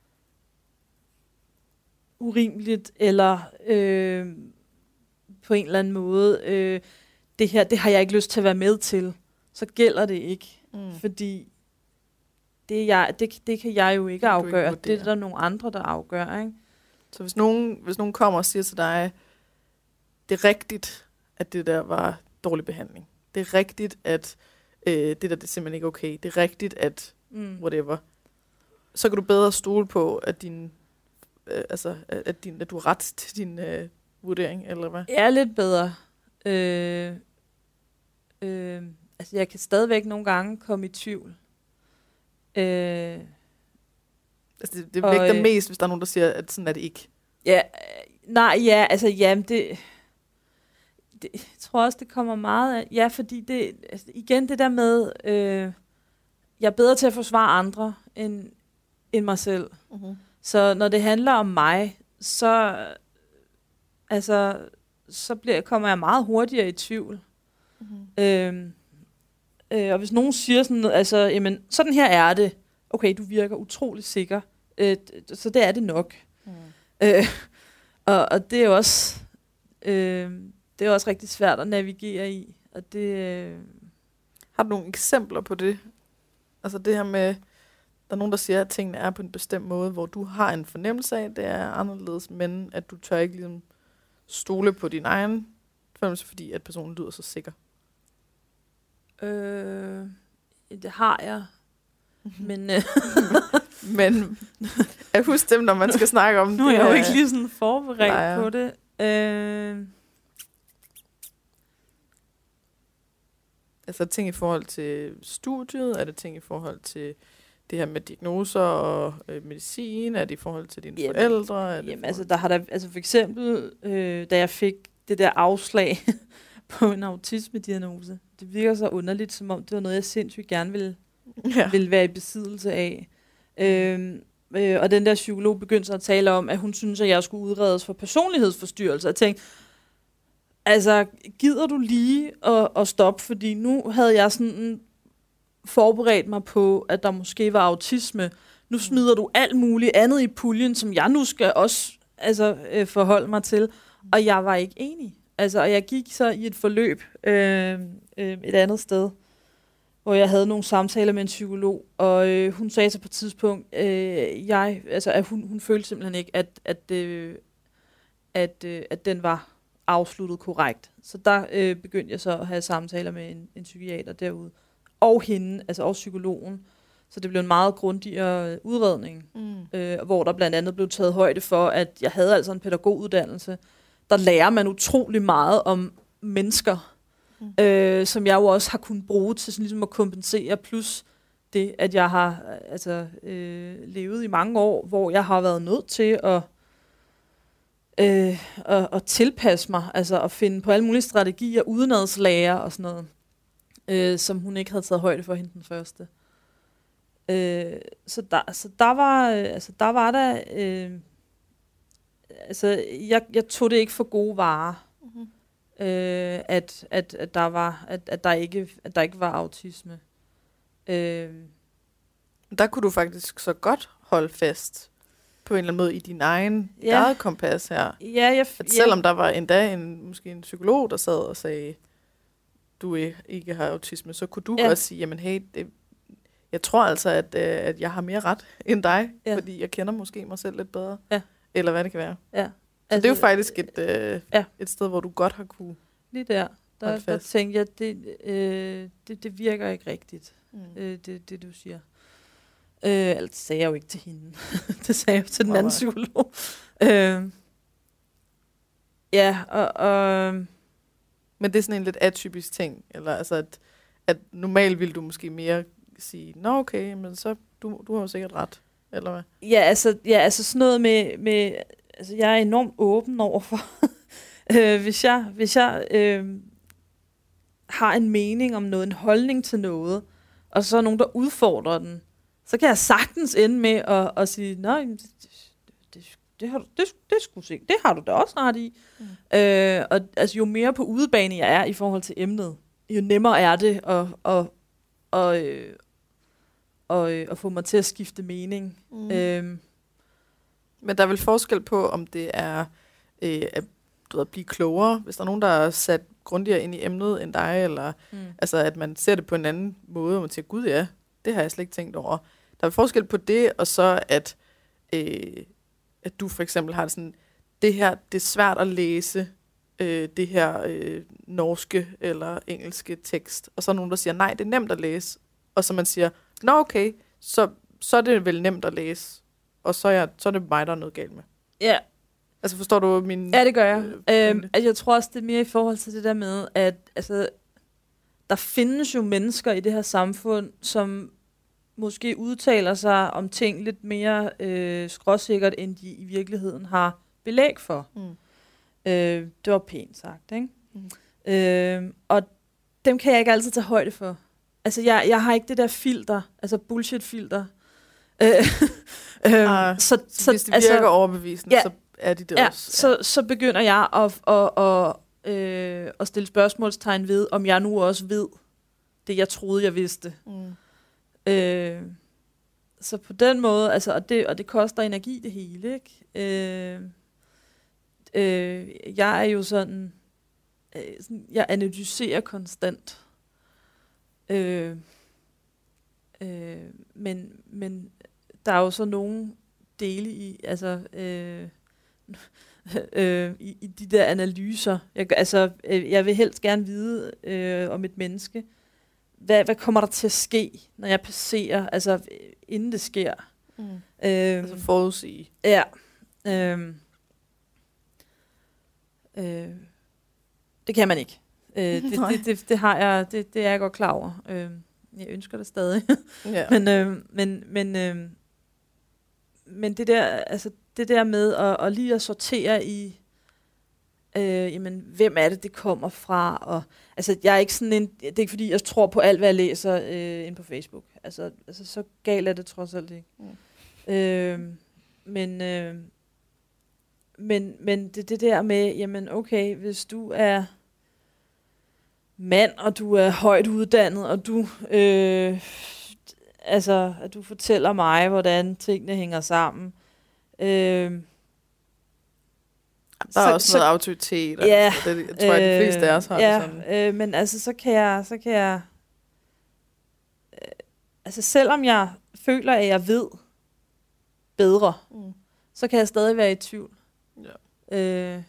urimeligt, eller øh, på en eller anden måde, øh, det her, det har jeg ikke lyst til at være med til, så gælder det ikke. Mm. Fordi det, jeg, det, det kan jeg jo ikke afgøre. Ikke det er der nogle andre, der afgør, ikke? Så hvis nogen, hvis nogen kommer og siger til dig, det er rigtigt, at det der var dårlig behandling. Det er rigtigt, at øh, det der det er simpelthen ikke okay. Det er rigtigt, at mm. whatever. Så kan du bedre stole på, at, din, øh, altså, at, din, at du har ret til din øh, vurdering, eller hvad? Ja, lidt bedre. Øh, øh, altså, jeg kan stadigvæk nogle gange komme i tvivl. Øh... Altså det, det vægter øh, mest, hvis der er nogen, der siger, at sådan er det ikke. Ja, nej, ja, altså jamen det, det, jeg tror også, det kommer meget af, ja, fordi det, altså, igen det der med, øh, jeg er bedre til at forsvare andre, end, end mig selv. Uh-huh. Så når det handler om mig, så, altså, så bliver, kommer jeg meget hurtigere i tvivl. Uh-huh. Øh, øh, og hvis nogen siger sådan, altså, jamen, sådan her er det, okay, du virker utrolig sikker, øh, så det er det nok. Mm. Øh, og, og det er også øh, det er også rigtig svært at navigere i. Og det, øh har du nogle eksempler på det? Altså det her med, der er nogen, der siger, at tingene er på en bestemt måde, hvor du har en fornemmelse af, at det er anderledes, men at du tør ikke ligesom stole på din egen fornemmelse, fordi at personen lyder så sikker. Øh, det har jeg. Men, øh men jeg husker dem, når man skal snakke om nu er jeg jo ikke lige sådan forberedt nej, på det. Øh altså ting i forhold til studiet, er det ting i forhold til det her med diagnoser og øh, medicin, er det i forhold til dine jamen, forældre? Er det jamen altså der har der, altså for eksempel, øh, da jeg fik det der afslag på en autisme-diagnose, det virker så underligt, som om det var noget, jeg sindssygt gerne ville ja. vil være i besiddelse af. Øhm, øh, og den der psykolog begyndte så at tale om, at hun synes, at jeg skulle udredes for personlighedsforstyrrelse. Jeg tænkte, altså, gider du lige at, at stoppe? Fordi nu havde jeg sådan forberedt mig på, at der måske var autisme. Nu smider du alt muligt andet i puljen, som jeg nu skal også altså, øh, forholde mig til. Og jeg var ikke enig. Altså, og jeg gik så i et forløb øh, øh, et andet sted, hvor jeg havde nogle samtaler med en psykolog, og øh, hun sagde så på et tidspunkt, øh, jeg, altså, at hun, hun følte simpelthen ikke, at, at, øh, at, øh, at den var afsluttet korrekt. Så der øh, begyndte jeg så at have samtaler med en, en psykiater derude, og hende, altså også psykologen. Så det blev en meget grundigere udredning, mm. øh, hvor der blandt andet blev taget højde for, at jeg havde altså en pædagoguddannelse. Der lærer man utrolig meget om mennesker, mm. øh, som jeg jo også har kunnet bruge til sådan ligesom at kompensere, plus det, at jeg har altså, øh, levet i mange år, hvor jeg har været nødt til at, øh, at, at tilpasse mig, altså at finde på alle mulige strategier, udenadslærer og sådan noget, øh, som hun ikke havde taget højde for hende den første. Øh, så, der, så der var, altså der var der, øh, altså jeg, jeg tog det ikke for gode varer, mm-hmm. øh, at, at, at der var, at, at der ikke, at der ikke var autisme. Øh. Der kunne du faktisk så godt holde fast på en eller anden måde i din egen ja. eget kompas her. Ja, jeg, at selvom ja. der var endda en, måske en psykolog, der sad og sagde, du ikke, ikke har autisme, så kunne du ja. godt sige, jamen hey, det, jeg tror altså, at, øh, at jeg har mere ret end dig, ja. fordi jeg kender måske mig selv lidt bedre. Ja. Eller hvad det kan være. Ja. Så altså, det er jo faktisk et, øh, ja. et sted, hvor du godt har kunne lige der, der, der tænkte jeg, det, øh, det, det virker ikke rigtigt, mm. øh, det, det du siger. Øh, altså sagde jeg jo ikke til hende. Det sagde jeg jo til den anden psykolog. øh, ja, og... og men det er sådan en lidt atypisk ting, eller altså, at, at normalt ville du måske mere sige, nå okay, men så, du, du har jo sikkert ret, eller hvad? Ja, altså, ja, altså sådan noget med, med altså jeg er enormt åben overfor, øh, hvis jeg, hvis jeg øh, har en mening om noget, en holdning til noget, og så er nogen, der udfordrer den, så kan jeg sagtens ende med at, at sige, nej, det, det, det, har du, det, det, det, det, det har du da også ret i. Mm. Øh, og altså, jo mere på udebane jeg er i forhold til emnet, jo nemmere er det at, at, at, øh, at, øh, at få mig til at skifte mening. Mm. Øhm. Men der er vel forskel på, om det er øh, at, du ved, at blive klogere, hvis der er nogen, der er sat grundigere ind i emnet end dig, eller mm. altså, at man ser det på en anden måde, og man siger, gud ja, det har jeg slet ikke tænkt over. Der er forskel på det, og så at, øh, at du for eksempel har det sådan, det her, det er svært at læse, øh, det her øh, norske eller engelske tekst, og så er nogen, der siger, nej, det er nemt at læse, og så man siger, nå okay, så, så er det vel nemt at læse, og så er, jeg, så er det mig, der er noget galt med. Ja. Altså forstår du min... Ja, det gør jeg. Øh, øhm, altså, jeg tror også, det er mere i forhold til det der med, at altså, der findes jo mennesker i det her samfund, som måske udtaler sig om ting lidt mere øh, skråsikkert, end de i virkeligheden har belæg for. Mm. Øh, det var pænt sagt, ikke? Mm. Øh, og dem kan jeg ikke altid tage højde for. Altså, jeg, jeg har ikke det der filter, altså bullshit-filter. Øh, øh, ah, så, så hvis det virker altså, overbevisende, ja, så er de det ja, også. Ja. Så, så begynder jeg at, at, at, øh, at stille spørgsmålstegn ved, om jeg nu også ved det, jeg troede, jeg vidste. Mm. Øh, så på den måde, altså, og, det, og det koster energi det hele, ikke? Øh, øh, jeg er jo sådan, øh, sådan jeg analyserer konstant. Øh, øh, men, men der er jo så nogle dele i, altså, øh, øh, i, i de der analyser. Jeg, altså, øh, jeg vil helst gerne vide øh, om et menneske, Hvad, hvad kommer der til at ske, når jeg passerer, altså inden det sker? Mm. Øhm, altså forudsige. Ja. Øhm, øh, det kan man ikke. Øh, det, det, det, det har jeg, det, det er jeg godt klar over. Øh, jeg ønsker det stadig. Ja. men, øh, men, men, øh, men det der, altså det der med at, at lige at sortere i, Øh, jamen, hvem er det, det kommer fra? Og, altså, jeg er ikke sådan en, det er ikke fordi, jeg tror på alt, hvad jeg læser øh, inde på Facebook. Altså, altså, så galt er det trods alt ikke. Mm. Øh, men, øh, men, men det, det der med, jamen okay, hvis du er mand, og du er højt uddannet, og du, øh, altså, at du fortæller mig, hvordan tingene hænger sammen. Øh, der er så, også så, noget autoritet, ja, og det, jeg tror, at de fleste af os har ja, det sådan. Øh, men altså, så kan jeg, så kan jeg, øh, altså selvom jeg føler, at jeg ved bedre, mm. så kan jeg stadig være i tvivl. Ja. Øh,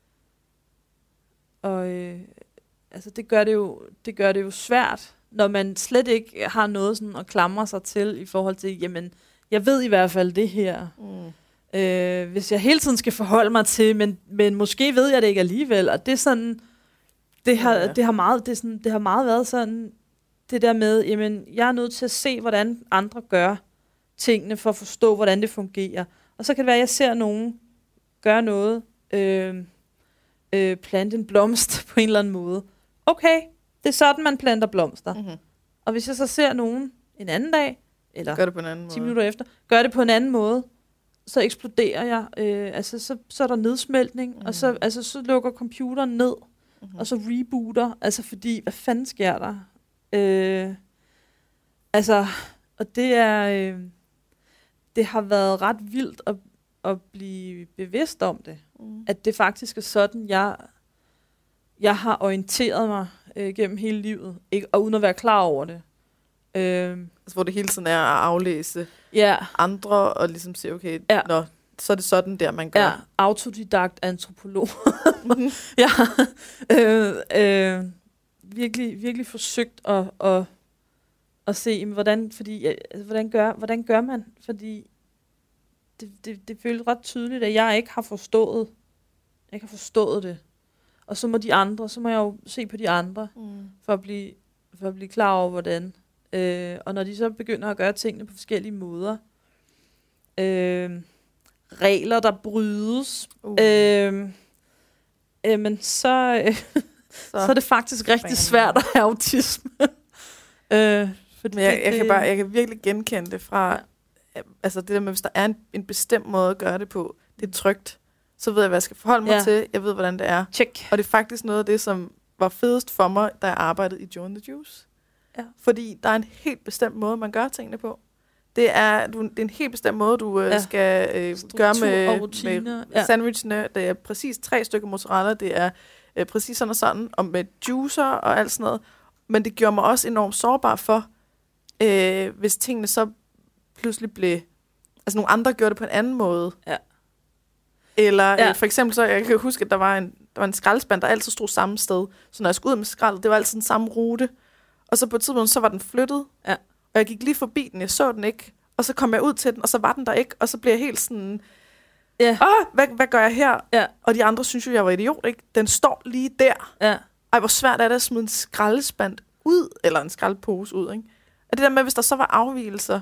og øh, altså det gør det jo, det gør det jo svært, når man slet ikke har noget sådan at klamre sig til i forhold til, jamen, jeg ved i hvert fald det her. Mm. Øh, hvis jeg hele tiden skal forholde mig til, men, men måske ved jeg det ikke alligevel, og det er sådan, det har, ja. det har meget, det er sådan, det har meget været sådan, det der med, jamen, jeg er nødt til at se, hvordan andre gør tingene, for at forstå, hvordan det fungerer. Og så kan det være, at jeg ser nogen gøre noget, øh, øh, plante en blomst på en eller anden måde. Okay, det er sådan, man planter blomster. Mm-hmm. Og hvis jeg så ser nogen en anden dag, eller gør det på en anden ti måde. minutter efter, gør det på en anden måde, så eksploderer jeg. Øh, altså, så, så er der nedsmeltning, mm-hmm. og så, altså, så lukker computeren ned, mm-hmm. og så rebooter. Altså, fordi, hvad fanden sker der? Øh, altså, og det er... Øh, det har været ret vildt at, at blive bevidst om det. Mm. At det faktisk er sådan, jeg, jeg har orienteret mig øh, gennem hele livet, ikke? Og uden at være klar over det. Øh, altså, hvor det hele tiden er at aflæse ja. andre, og ligesom sige, okay, ja. nå, så er det sådan der, man gør. Ja, autodidakt antropolog. Mm-hmm. Jeg har øh, øh, virkelig, virkelig forsøgt at... at og se, hvordan, fordi, altså, hvordan, gør, hvordan gør man? Fordi det, det, det føles ret tydeligt, at jeg ikke har forstået, jeg ikke har forstået det. Og så må de andre, så må jeg jo se på de andre, mm. for, at blive, for at blive klar over, hvordan. Øh, og når de så begynder at gøre tingene på forskellige måder, øh, regler, der brydes, uh. øh, øh, men så, øh, så. så er det faktisk rigtig svært at have autisme. øh, Men jeg, jeg, kan bare, jeg kan virkelig genkende det fra, ja. altså det der med, hvis der er en, en bestemt måde at gøre det på, det er trygt, så ved jeg, hvad jeg skal forholde mig ja. til, jeg ved, hvordan det er. Check. Og det er faktisk noget af det, som var fedest for mig, da jeg arbejdede i Joe and the Juice. Ja. Fordi der er en helt bestemt måde, man gør tingene på. Det er, du, det er en helt bestemt måde, du øh, ja. skal øh, gøre med, med ja. sandwichene. Det er præcis tre stykker mozzarella, det er øh, præcis sådan og sådan, og med juicer og alt sådan noget. Men det gjorde mig også enormt sårbar for, Øh, hvis tingene så pludselig blev... Altså, nogle andre gjorde det på en anden måde. Ja. Eller ja. Øh, for eksempel så... Jeg kan huske, at der var en, der var en skraldespand, der altid stod samme sted. Så når jeg skulle ud med skraldet, det var altid den samme rute. Og så på et tidspunkt, så var den flyttet. Ja. Og jeg gik lige forbi den, jeg så den ikke. Og så kom jeg ud til den, og så var den der ikke. Og så blev jeg helt sådan... Ja. Åh, hvad, hvad gør jeg her? Ja. Og de andre synes jo, jeg var idiot, ikke? Den står lige der. Ja. Ej, hvor svært er det at smide en skraldespand ud, eller en skraldpose ud, ikke? Og det der med, hvis der så var afvigelser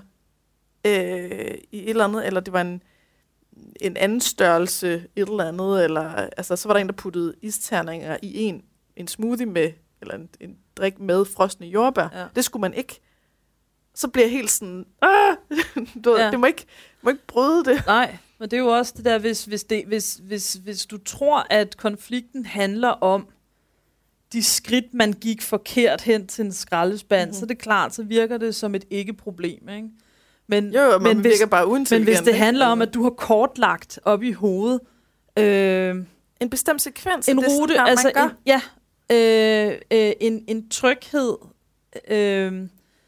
øh, i et eller andet, eller det var en, en anden størrelse, et eller andet, eller altså, så var der en, der puttede isterninger i en, en smoothie med, eller en, en drik med frosne jordbær. Ja. Det skulle man ikke. Så bliver jeg helt sådan, du, ja. det må ikke, må ikke bryde det. Nej, men det er jo også det der, hvis, hvis, det, hvis, hvis, hvis du tror, at konflikten handler om, de skridt, man gik forkert hen til en skraldespand, mm-hmm. så er det klart, så virker det som et ikke-problem, ikke? Men, jo, jo, men, hvis, bare men hvis det handler om, at du har kortlagt op i hovedet, øh, en bestemt sekvens, en det rute, sådan, altså man gør. En, ja, øh, øh, en, en tryghed øh,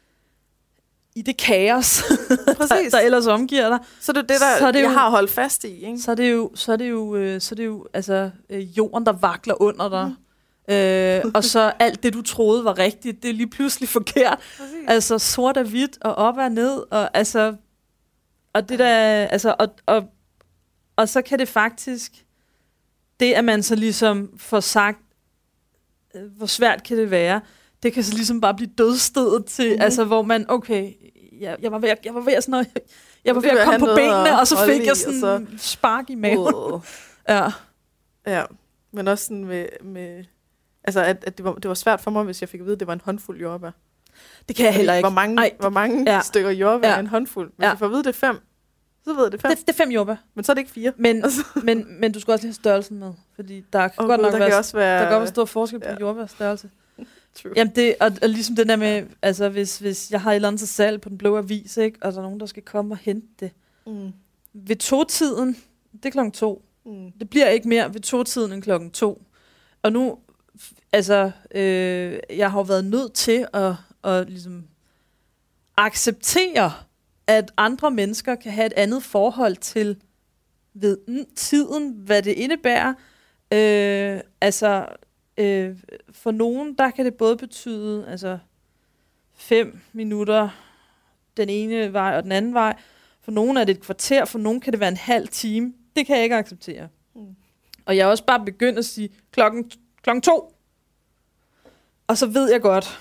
i det kaos, der, der ellers omgiver dig. Så det er det, der, så er det jeg jo, har holdt fast i, ikke? Så er det jo, så er det jo, øh, så er det jo altså, øh, jorden, der vakler under dig. Mm. Øh, og så alt det, du troede var rigtigt, det er lige pludselig forkert. Præcis. Altså sort og hvidt, og op og ned, og altså, og det der, altså, og, og, og så kan det faktisk, det at man så ligesom får sagt, øh, hvor svært kan det være, det kan så ligesom bare blive dødsstedet til, mm-hmm. altså hvor man, okay, jeg, jeg var ved at, jeg var ved at, sådan noget, jeg var ved at komme på benene, og så fik jeg sådan så spark i maven. Uh. ja. Ja, men også sådan med, med altså, at, at det, var, det var svært for mig, hvis jeg fik at vide, at det var en håndfuld jordbær. Det kan jeg heller ikke. Hvor mange, hvor mange ja. stykker jordbær ja. er en håndfuld? Hvis ja. jeg får at vide, det er fem, Så ved jeg det fem. Det, det er fem jordbær. Men så er det ikke fire. Men, men, men du skal også lige have størrelsen med, fordi der kan oh, godt God, nok der være, kan også være, der kan godt være stor forskel på ja. jordbærstørrelse. True. Jamen det, og, og ligesom det der med, altså hvis, hvis jeg har et eller andet til salg på Den Blå Avis, ikke, og der er nogen, der skal komme og hente det. Mm. Ved to-tiden, det er klokken to. Mm. Det bliver ikke mere ved to-tiden end klokken to. Og nu, altså, øh, jeg har jo været nødt til at, at ligesom acceptere, at andre mennesker kan have et andet forhold til ved mm, tiden, hvad det indebærer. Øh, altså, øh, for nogen, der kan det både betyde altså, fem minutter den ene vej og den anden vej. For nogen er det et kvarter, for nogen kan det være en halv time. Det kan jeg ikke acceptere. Mm. Og jeg er også bare begyndt at sige klokken, klokken to. Og så ved jeg godt,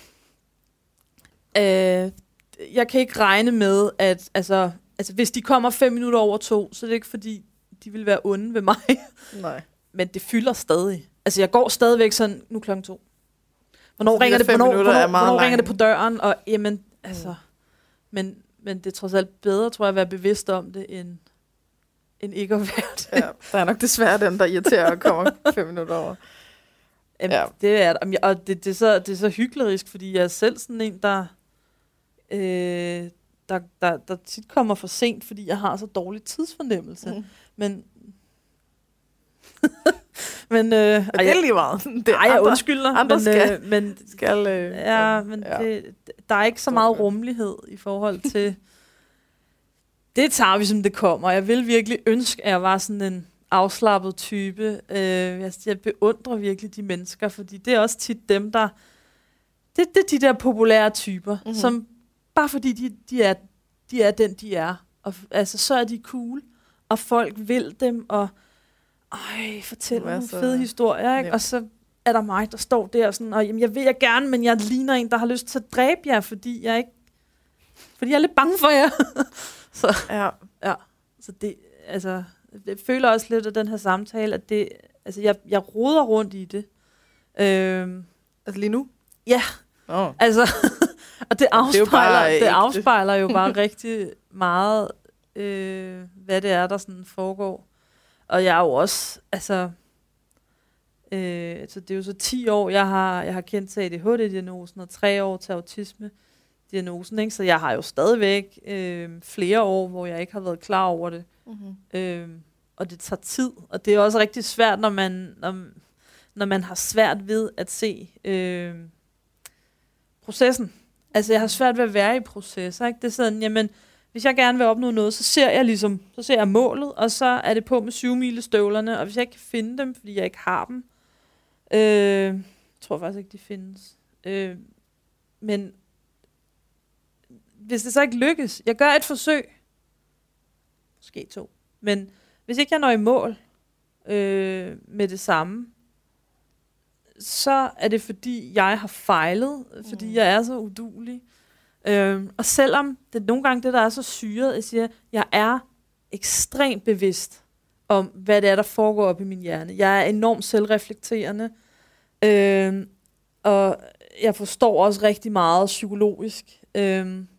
øh, jeg kan ikke regne med, at altså, altså, hvis de kommer fem minutter over to, så er det ikke fordi, de vil være onde ved mig. Nej. Men det fylder stadig. Altså, jeg går stadigvæk sådan, nu klokken to. Hvornår, altså, ringer det, hvornår, hvornår, hvornår ringer det på døren? Og, jamen, altså, mm. men, men det er trods alt bedre, tror jeg, at være bevidst om det, end, end ikke at være det. Ja, der er nok desværre den, der irriterer og kommer fem minutter over. Jamen, ja. Det er det. Og det, det, er så, det er så hyklerisk, fordi jeg er selv sådan en, der, øh, der, der, der tit kommer for sent, fordi jeg har så dårlig tidsfornemmelse. Mm. Men... men øh, ja, det er lige meget. Det er ej, jeg undskylder. Andre men, skal. Øh, men, skal øh, ja, men ja. Det, der er ikke så meget rummelighed i forhold til... det tager vi, som det kommer. Jeg vil virkelig ønske, at jeg var sådan en afslappet type. Øh, jeg, jeg beundrer virkelig de mennesker, fordi det er også tit dem, der... Det, det er de der populære typer, mm-hmm. som bare fordi de, de, er, de er den, de er. Og, altså, så er de cool, og folk vil dem, og... Ej, fortæl nogle fede historier, ikke? Og så er der mig, der står der sådan, og jamen, jeg vil jeg gerne, men jeg ligner en, der har lyst til at dræbe jer, fordi jeg ikke, fordi jeg er lidt bange for jer. så, ja. ja. Så det, altså, jeg føler også lidt af den her samtale, at det, altså, jeg, jeg roder rundt i det. Øhm, altså lige nu? Ja. Oh. Altså, og det afspejler, det, det afspejler jo bare rigtig meget, øh, hvad det er, der sådan foregår. Og jeg er jo også, altså, øh, så det er jo så ti år, jeg har, jeg har kendt til A D H D-diagnosen, og tre år til autisme-diagnosen, ikke? Så jeg har jo stadigvæk øh, flere år, hvor jeg ikke har været klar over det. Mm-hmm. Øh, og det tager tid, og det er også rigtig svært, når man, når, når man har svært ved at se øh, processen. Altså, jeg har svært ved at være i processer, ikke? Det er sådan, jamen, hvis jeg gerne vil opnå noget, så ser jeg ligesom, så ser jeg målet, og så er det på med syvmilestøvlerne, og hvis jeg ikke kan finde dem, fordi jeg ikke har dem, øh, jeg tror faktisk ikke, de findes. Øh, men hvis det så ikke lykkes, jeg gør et forsøg, måske to, men hvis ikke jeg når i mål øh, med det samme, så er det fordi, jeg har fejlet, fordi mm. jeg er så uduelig. Øhm, og selvom det er nogle gange det, der er så syret, jeg siger, jeg er ekstremt bevidst om, hvad det er, der foregår op i min hjerne. Jeg er enormt selvreflekterende, øhm, og jeg forstår også rigtig meget psykologisk. Øhm,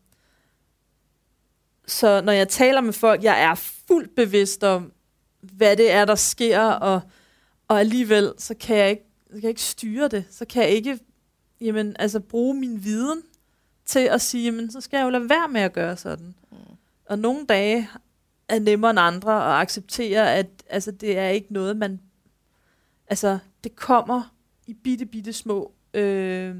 så når jeg taler med folk, jeg er fuldt bevidst om, hvad det er, der sker, og, og alligevel, så kan jeg ikke, så kan jeg ikke styre det. Så kan jeg ikke jamen, altså, bruge min viden til at sige, jamen, så skal jeg jo lade være med at gøre sådan. Mm. Og nogle dage er nemmere end andre at acceptere, at altså, det er ikke noget, man... Altså, det kommer i bitte, bitte små øh,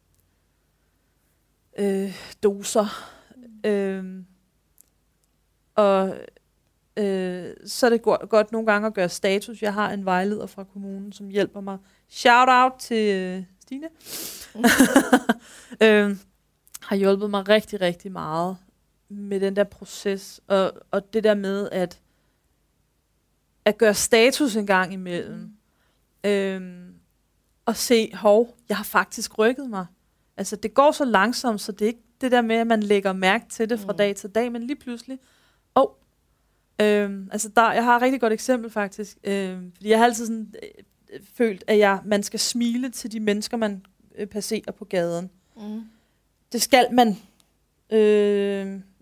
øh, doser. Mm. Øh, og øh, så er det go- godt nogle gange at gøre status. Jeg har en vejleder fra kommunen, som hjælper mig. Shout out til øh, Stine. Mm. øh, har hjulpet mig rigtig, rigtig meget med den der proces, og, og det der med at, at gøre status en gang imellem, mm. øhm, og se, hov, jeg har faktisk rykket mig. Altså, det går så langsomt, så det er ikke det der med, at man lægger mærke til det fra mm. dag til dag, men lige pludselig, åh, oh, øhm, altså, der, jeg har et rigtig godt eksempel faktisk, øhm, fordi jeg har altid sådan, øh, følt, at jeg, man skal smile til de mennesker, man øh, passerer på gaden. Mm. Det skal man. Øh,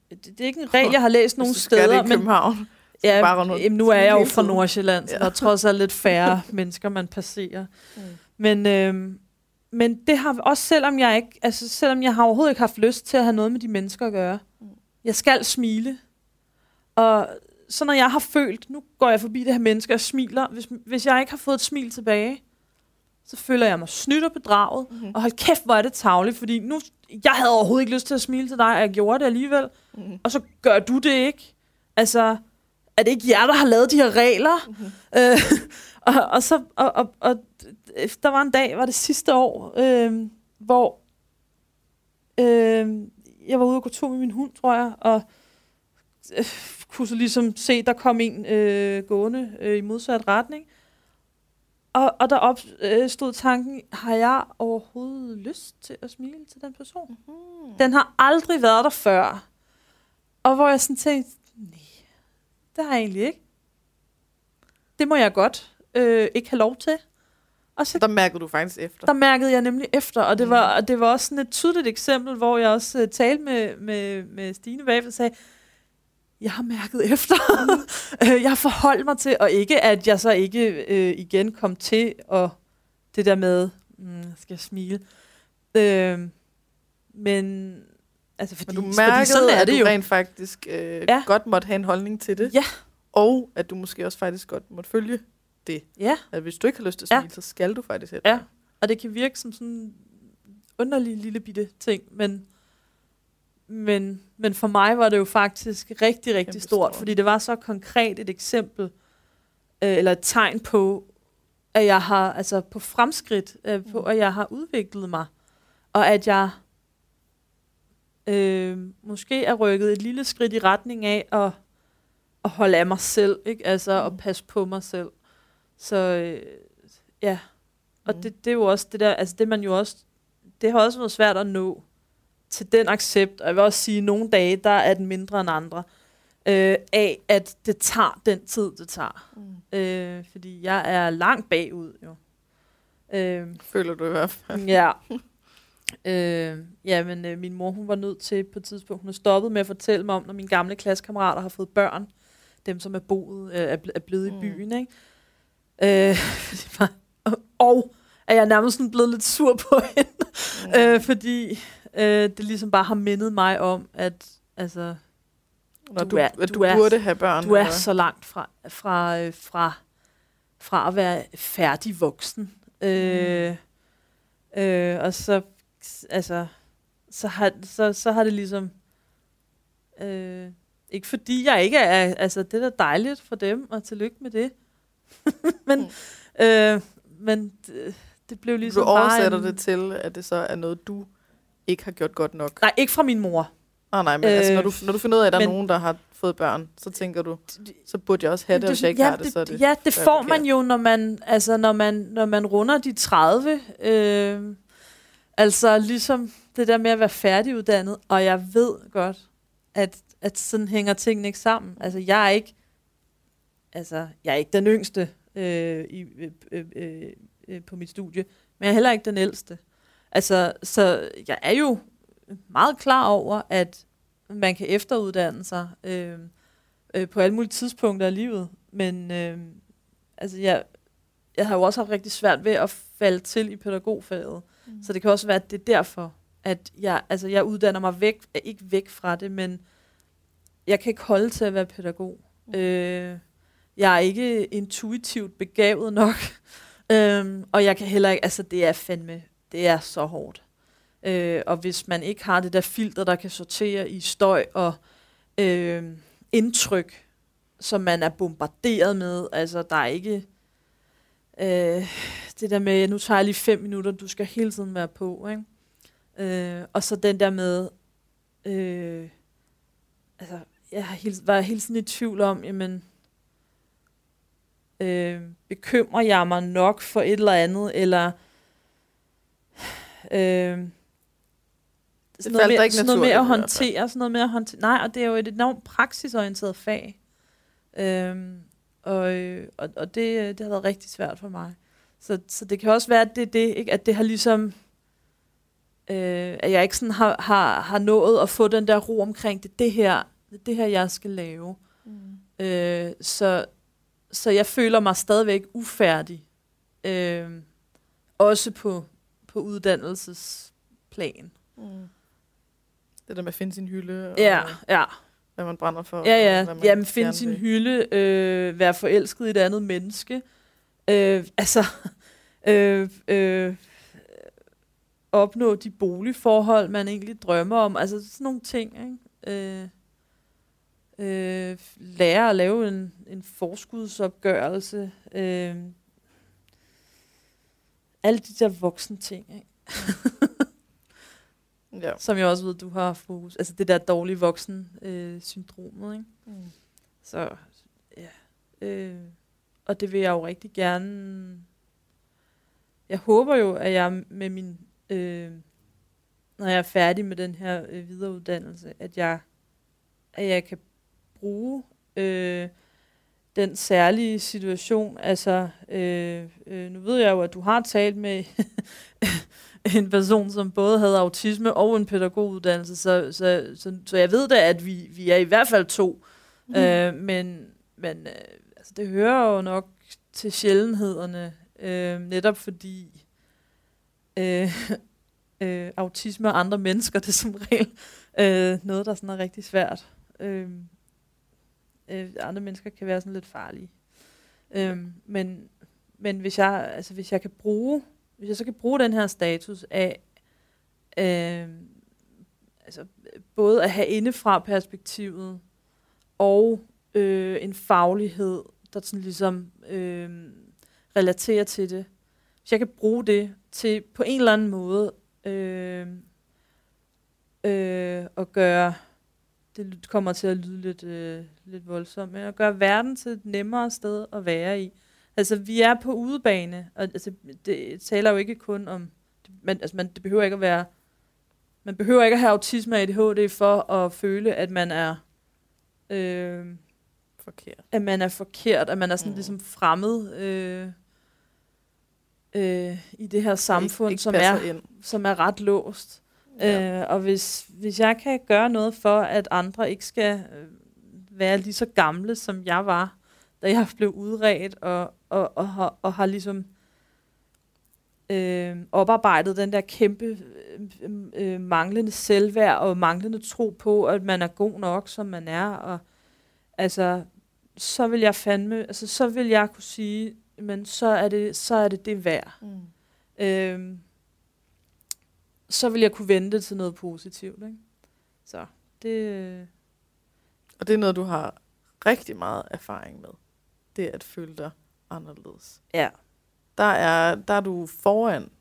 det, det er ikke en regel, jeg har læst nogen Hvis du skal steder. det i København. Men, ja, bare rundt jamen, nu er jeg jo hele fra tiden. Nordsjælland, så Ja. der er trods alt lidt færre mennesker, man passerer. Mm. Men, øhm, men det har også, selvom jeg ikke, altså selvom jeg har overhovedet ikke haft lyst til at have noget med de mennesker at gøre. Mm. Jeg skal smile. Og så når jeg har følt, nu går jeg forbi det her menneske og smiler, hvis, hvis jeg ikke har fået et smil tilbage, så føler jeg mig snydt og bedraget. Mm-hmm. Og hold kæft, hvor er det tarveligt, fordi nu, jeg havde overhovedet ikke lyst til at smile til dig, og jeg gjorde det alligevel. Mm-hmm. Og så gør du det ikke. Altså, er det ikke jer, der har lavet de her regler? Mm-hmm. Øh, og, og så, og, og, og der var en dag, var det sidste år, øh, hvor øh, jeg var ude og gå tur med min hund, tror jeg, og øh, kunne så ligesom se, der kom en øh, gående øh, i modsat retning. Og, og der opstod øh, tanken, har jeg overhovedet lyst til at smile til den person? Mm-hmm. Den har aldrig været der før. Og hvor jeg sådan tænkte, nej, det har jeg egentlig ikke. Det må jeg godt øh, ikke have lov til. Og så Der mærkede du faktisk efter. der mærkede jeg nemlig efter, og det, Mm. var, og det var også sådan et tydeligt eksempel, hvor jeg også uh, talte med, med, med Stine bagefter og sagde, jeg har mærket efter. Mm. Jeg har forholdt mig til, og ikke at jeg så ikke øh, igen kom til, og det der med, mm, skal jeg smile. Øh, men altså fordi, Men du fordi mærkede, sådan er at det du jo. rent faktisk øh, Ja. godt måtte have en holdning til det. Ja. Og at du måske også faktisk godt måtte følge det. Ja. At hvis du ikke har lyst til at Ja. smile, så skal du faktisk heller Ja, ikke. og det kan virke som sådan en underlig lille bitte ting, men, men, men for mig var det jo faktisk rigtig, rigtig Kæmpe stort, stort. fordi det var så konkret et eksempel, øh, eller et tegn på, at jeg har, altså på fremskridt, øh, på Mm. at jeg har udviklet mig, og at jeg øh, måske er rykket et lille skridt i retning af at, at holde af mig selv, ikke? Altså Mm. at passe på mig selv. Så øh, ja, og Mm. det, det er jo også det der, altså det man jo også, det har også været svært at nå til den accept, og jeg vil også sige, at nogle dage, der er den mindre end andre, øh, af at det tager den tid, det tager. Mm. Øh, fordi jeg er langt bagud, jo. Øh, Føler du i hvert fald. ja. Øh, ja, men øh, min mor, hun var nødt til på et tidspunkt, hun er stoppet med at fortælle mig om, når mine gamle klassekammerater har fået børn, dem som er boet, øh, er, ble- er blevet mm. i byen, ikke? Øh, og er jeg nærmest sådan blevet lidt sur på hende, Mm. øh, fordi øh, det ligesom bare har mindet mig om, at altså, Når du du, er- at du du er- burde have børn. du er eller? så langt fra, fra, øh, fra, fra at være færdig voksen. Øh, øh, og så, altså, så har, så, så har det ligesom, øh, ikke fordi jeg ikke er, altså det er da dejligt for dem, og tillykke med det. men, Mm. øh, men det, det blev ligesom Du oversætter bare en, det til, at det så er noget, du ikke har gjort godt nok. nej, ikke fra min mor. Nej, nej, men øh, altså, når du, når du finder ud af, at der men- er nogen, der har fået børn, så tænker du, så burde jeg også have det, og hvis jeg ikke ja, har det, så er det... Ja, det så er får det man forkert. jo, når man, altså, når man, når man runder de tredive. Øh, altså ligesom det der med at være færdiguddannet, og jeg ved godt, at, at sådan hænger tingene ikke sammen. Altså jeg er ikke, altså, jeg er ikke den yngste øh, i, øh, øh, øh, på mit studie, men jeg er heller ikke den ældste. Altså, så jeg er jo meget klar over, at man kan efteruddanne sig øh, øh, på alle mulige tidspunkter af livet. Men øh, altså jeg, jeg har jo også haft rigtig svært ved at falde til i pædagogfaget. Mm. Så det kan også være, at det er derfor, at jeg, altså jeg uddanner mig væk, ikke væk fra det, men jeg kan ikke holde til at være pædagog. Mm. Øh, jeg er ikke intuitivt begavet nok. øhm, og jeg kan heller ikke, altså det er fandme, det er så hårdt. Øh, og hvis man ikke har det der filter, der kan sortere i støj og øh, indtryk, som man er bombarderet med, altså der er ikke øh, det der med, nu tager jeg lige fem minutter, du skal hele tiden være på, ikke? Øh, og så den der med, øh, altså jeg har hele, var hele tiden i tvivl om, jamen, øh, bekymrer jeg mig nok for et eller andet, eller øh, sådan noget, faldt med, ikke sådan noget med naturligt, at i hvert fald. håndtere, sådan noget med at håndtere, nej, og det er jo et enormt praksisorienteret fag, øhm, og, øh, og, og det, det har været rigtig svært for mig. Så, så det kan også være, at det er det, ikke? At det har ligesom øh, at jeg ikke sådan har, har, har nået at få den der ro omkring, det det her, det, det her, jeg skal lave. Mm. Øh, så, så jeg føler mig stadigvæk ufærdig. Øh, også på, på uddannelsesplan. Mm. Det der med at finde sin hylde. Og ja, ja. Hvad man brænder for. Ja, ja. Jamen, finde sin hylde. Øh, være forelsket i et andet menneske. Øh, altså... øh, øh, opnå de boligforhold, man egentlig drømmer om. Altså sådan nogle ting, ikke? Øh, øh, lære at lave en, en forskudsopgørelse. Øh, alle de der voksne ting, ikke? Ja. Som jeg også ved, du har fokus. Altså det der dårlige voksen-syndromet, ikke? Mm. Så, ja. Øh, og det vil jeg jo rigtig gerne... Jeg håber jo, at jeg med min... Øh, når jeg er færdig med den her øh, videreuddannelse, at jeg, at jeg kan bruge øh, den særlige situation. Altså, øh, øh, nu ved jeg jo, at du har talt med en person, som både havde autisme og en pædagoguddannelse, så, så, så, så jeg ved da, at vi, vi er i hvert fald to. Mm. Øh, men men øh, altså, det hører jo nok til sjældenhederne, øh, netop fordi øh, øh, autisme og andre mennesker, det er som regel øh, noget, der sådan er rigtig svært. Øh, øh, andre mennesker kan være sådan lidt farlige. Øh, men men hvis jeg altså hvis jeg kan bruge hvis jeg så kan bruge den her status af øh, altså både at have indefra perspektivet og øh, en faglighed, der sådan ligesom øh, relaterer til det. Hvis jeg kan bruge det til på en eller anden måde øh, øh, at gøre, det kommer til at lyde lidt, øh, lidt voldsomt, men at gøre verden til et nemmere sted at være i. Altså, vi er på udebane, og altså, det taler jo ikke kun om, men, altså, man, det behøver ikke at være, man behøver ikke at have autisme og A D H D for at føle, at man er øh, forkert. At man er forkert, at man er sådan mm. ligesom fremmed øh, øh, i det her samfund, ikke, ikke som, er, som er ret låst. Ja. Øh, og hvis, hvis jeg kan gøre noget for, at andre ikke skal øh, være lige så gamle, som jeg var, da jeg blev udredt, og, og, og, og, og har ligesom øh, oparbejdet den der kæmpe øh, øh, manglende selvværd, og manglende tro på, at man er god nok, som man er, og altså, så vil jeg fandme, altså, så vil jeg kunne sige, men så er det, så er det det værd. Mm. Øh, så vil jeg kunne vende det til noget positivt, ikke? Så det... Og det er noget, du har rigtig meget erfaring med. Det at føle dig anderledes. Ja. Der er, der er du foran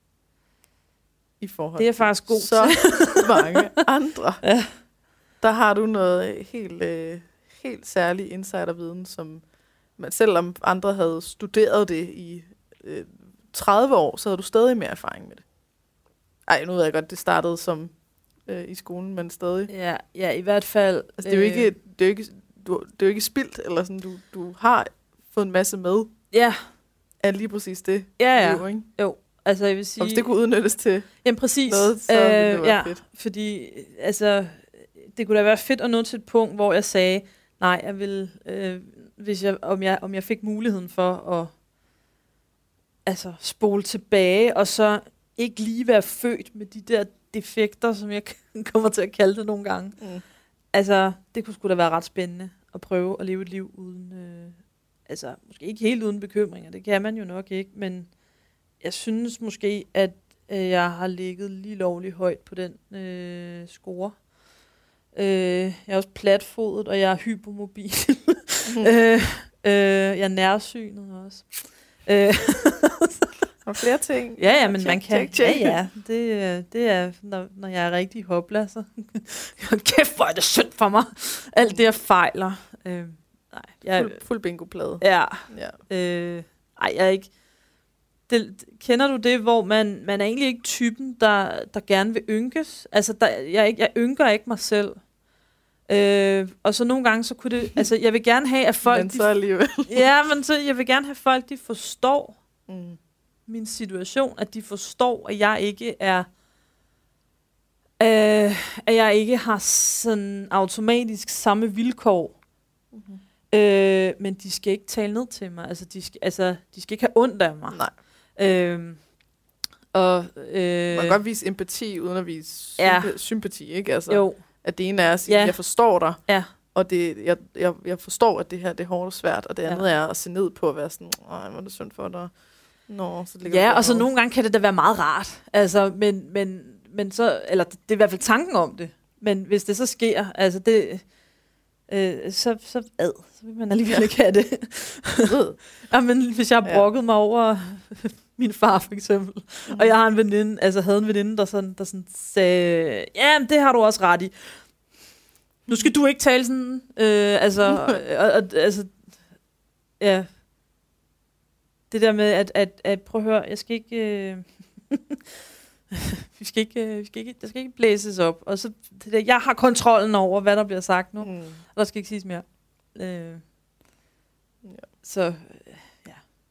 i forhold det er faktisk god så mange andre. Ja. Der har du noget helt, øh, helt særlig insiderviden, som man, selvom andre havde studeret det i øh, tredive år, så havde du stadig mere erfaring med det. Ej, nu ved jeg godt, det startede som øh, i skolen, men stadig. Ja, ja, i hvert fald. Altså, det er jo ikke, det er jo ikke, du, det er jo ikke spildt, eller sådan, du, du har fået en masse med. Ja. Af lige præcis det. Ja, ja. Jo, ikke? Jo, altså jeg vil sige... Og hvis det kunne udnyttes til jamen, præcis. noget, så øh, ville det være ja, fedt. Fordi, altså, det kunne da være fedt at nå til et punkt, hvor jeg sagde, nej, jeg vil, øh, hvis jeg, om, jeg, om jeg fik muligheden for at altså, spole tilbage, og så ikke lige være født med de der defekter, som jeg kommer til at kalde det nogle gange. Mm. Altså, det kunne sgu da være ret spændende at prøve at leve et liv uden, øh, altså, måske ikke helt uden bekymringer, det kan man jo nok ikke, men jeg synes måske, at øh, jeg har ligget lige lovligt højt på den øh, score. Øh, jeg er også platfodet, og jeg er hypermobil. Mm. øh, øh, jeg er nærsynet også. Øh, og flere ting. Ja, ja, men check, man kan... Check, check. Ja, ja. Det, det er, når, når jeg er rigtig hopla, så... Kæft, hvor er det synd for mig. Alt det, jeg fejler. Øh, nej, jeg... Fuld, fuld bingo-plade. Ja. ja. Øh, ej, jeg er ikke... Det, kender du det, hvor man, man er egentlig ikke typen, der, der gerne vil ynkes? Altså, der, jeg, jeg ynker ikke mig selv. Øh, og så nogle gange, så kunne det... Altså, jeg vil gerne have, at folk... Men så alligevel. Ja, men så jeg vil gerne have folk, de forstår... Mm. min situation, at de forstår, at jeg ikke er Øh, at jeg ikke har sådan automatisk samme vilkår. Mm-hmm. Øh, men de skal ikke tale ned til mig. Altså, de skal, altså, de skal ikke have ondt af mig. Nej. Øh, og, øh, Man kan godt vise empati, uden at vise ja. symp- sympati, ikke? Altså, jo. at det ene er at sige, Ja. jeg forstår dig, Ja. og det, jeg, jeg, jeg forstår, at det her det er hårdt og svært, og det andet Ja. er at se ned på at være sådan, nej, hvor er det synd for dig. Nå, så ligger Ja, du og så dernede. nogle gange kan det da være meget rart. Altså, men, men, men så, eller det er i hvert fald tanken om det. Men hvis det så sker, altså det, øh, så, så, ad, så vil man alligevel ikke have det. Ja, men hvis jeg har brokket mig over min far for eksempel, mm. og jeg har en veninde, altså havde en veninde, der sådan, der sådan sagde, ja, men det har du også ret i. Nu skal du ikke tale sådan, øh, altså, og, og, altså, ja, det der med, at, at, at prøv at høre, jeg skal ikke, øh, vi skal ikke, øh, vi skal ikke, der skal ikke blæses op, og så, det der, jeg har kontrollen over, hvad der bliver sagt nu, mm. og der skal ikke siges mere. Øh, ja. Så, øh, ja.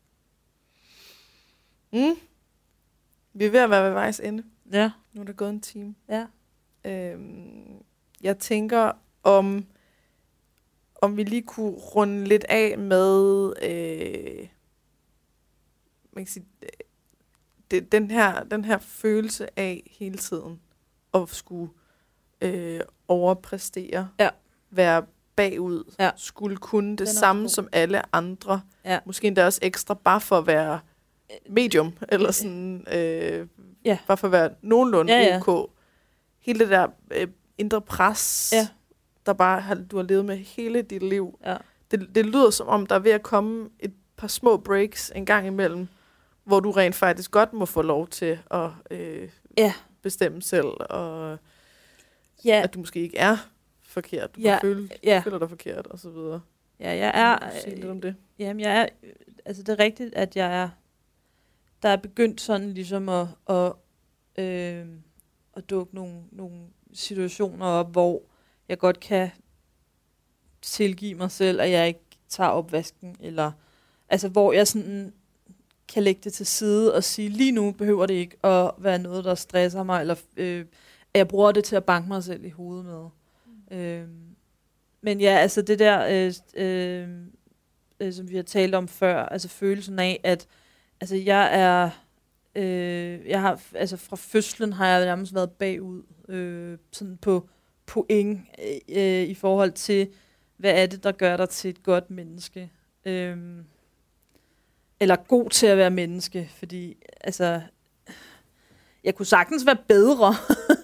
Mm. Vi er ved at være ved vejs ende. Ja. Nu er der gået en time. Ja. Øhm, jeg tænker, om, om vi lige kunne runde lidt af med øh, man kan sige, det, den, her, den her følelse af hele tiden at skulle øh, overpræstere, ja. være bagud, ja. skulle kunne det samme som alle andre, ja. måske endda også ekstra, bare for at være medium, eller sådan, øh, ja. bare for at være nogenlunde ja, ja. ok. Hele det der øh, indre pres, ja. der bare har, du har levet med hele dit liv. Ja. Det, det lyder som om, der er ved at komme et par små breaks en gang imellem, hvor du rent faktisk godt må få lov til at øh, ja. bestemme selv, og ja. at du måske ikke er forkert. Du ja. føler, ja. føler dig forkert, og så videre. Ja, jeg er... Sige lidt om det. Jamen, jeg er... Altså, det er rigtigt, at jeg er... Der er begyndt sådan ligesom at... at, øh, at dukke nogle, nogle situationer op, hvor jeg godt kan tilgive mig selv, at jeg ikke tager opvasken, eller... Altså, hvor jeg sådan kan lægge det til side og sige, lige nu behøver det ikke at være noget, der stresser mig, eller øh, at jeg bruger det til at banke mig selv i hovedet med. Mm. Øh, men ja, altså det der, øh, øh, øh, som vi har talt om før, altså følelsen af, at altså jeg er, øh, jeg har, altså fra fødslen har jeg nærmest været bagud, øh, sådan på point øh, i forhold til, hvad er det, der gør dig til et godt menneske. Øh, eller god til at være menneske, fordi altså, jeg kunne sagtens være bedre,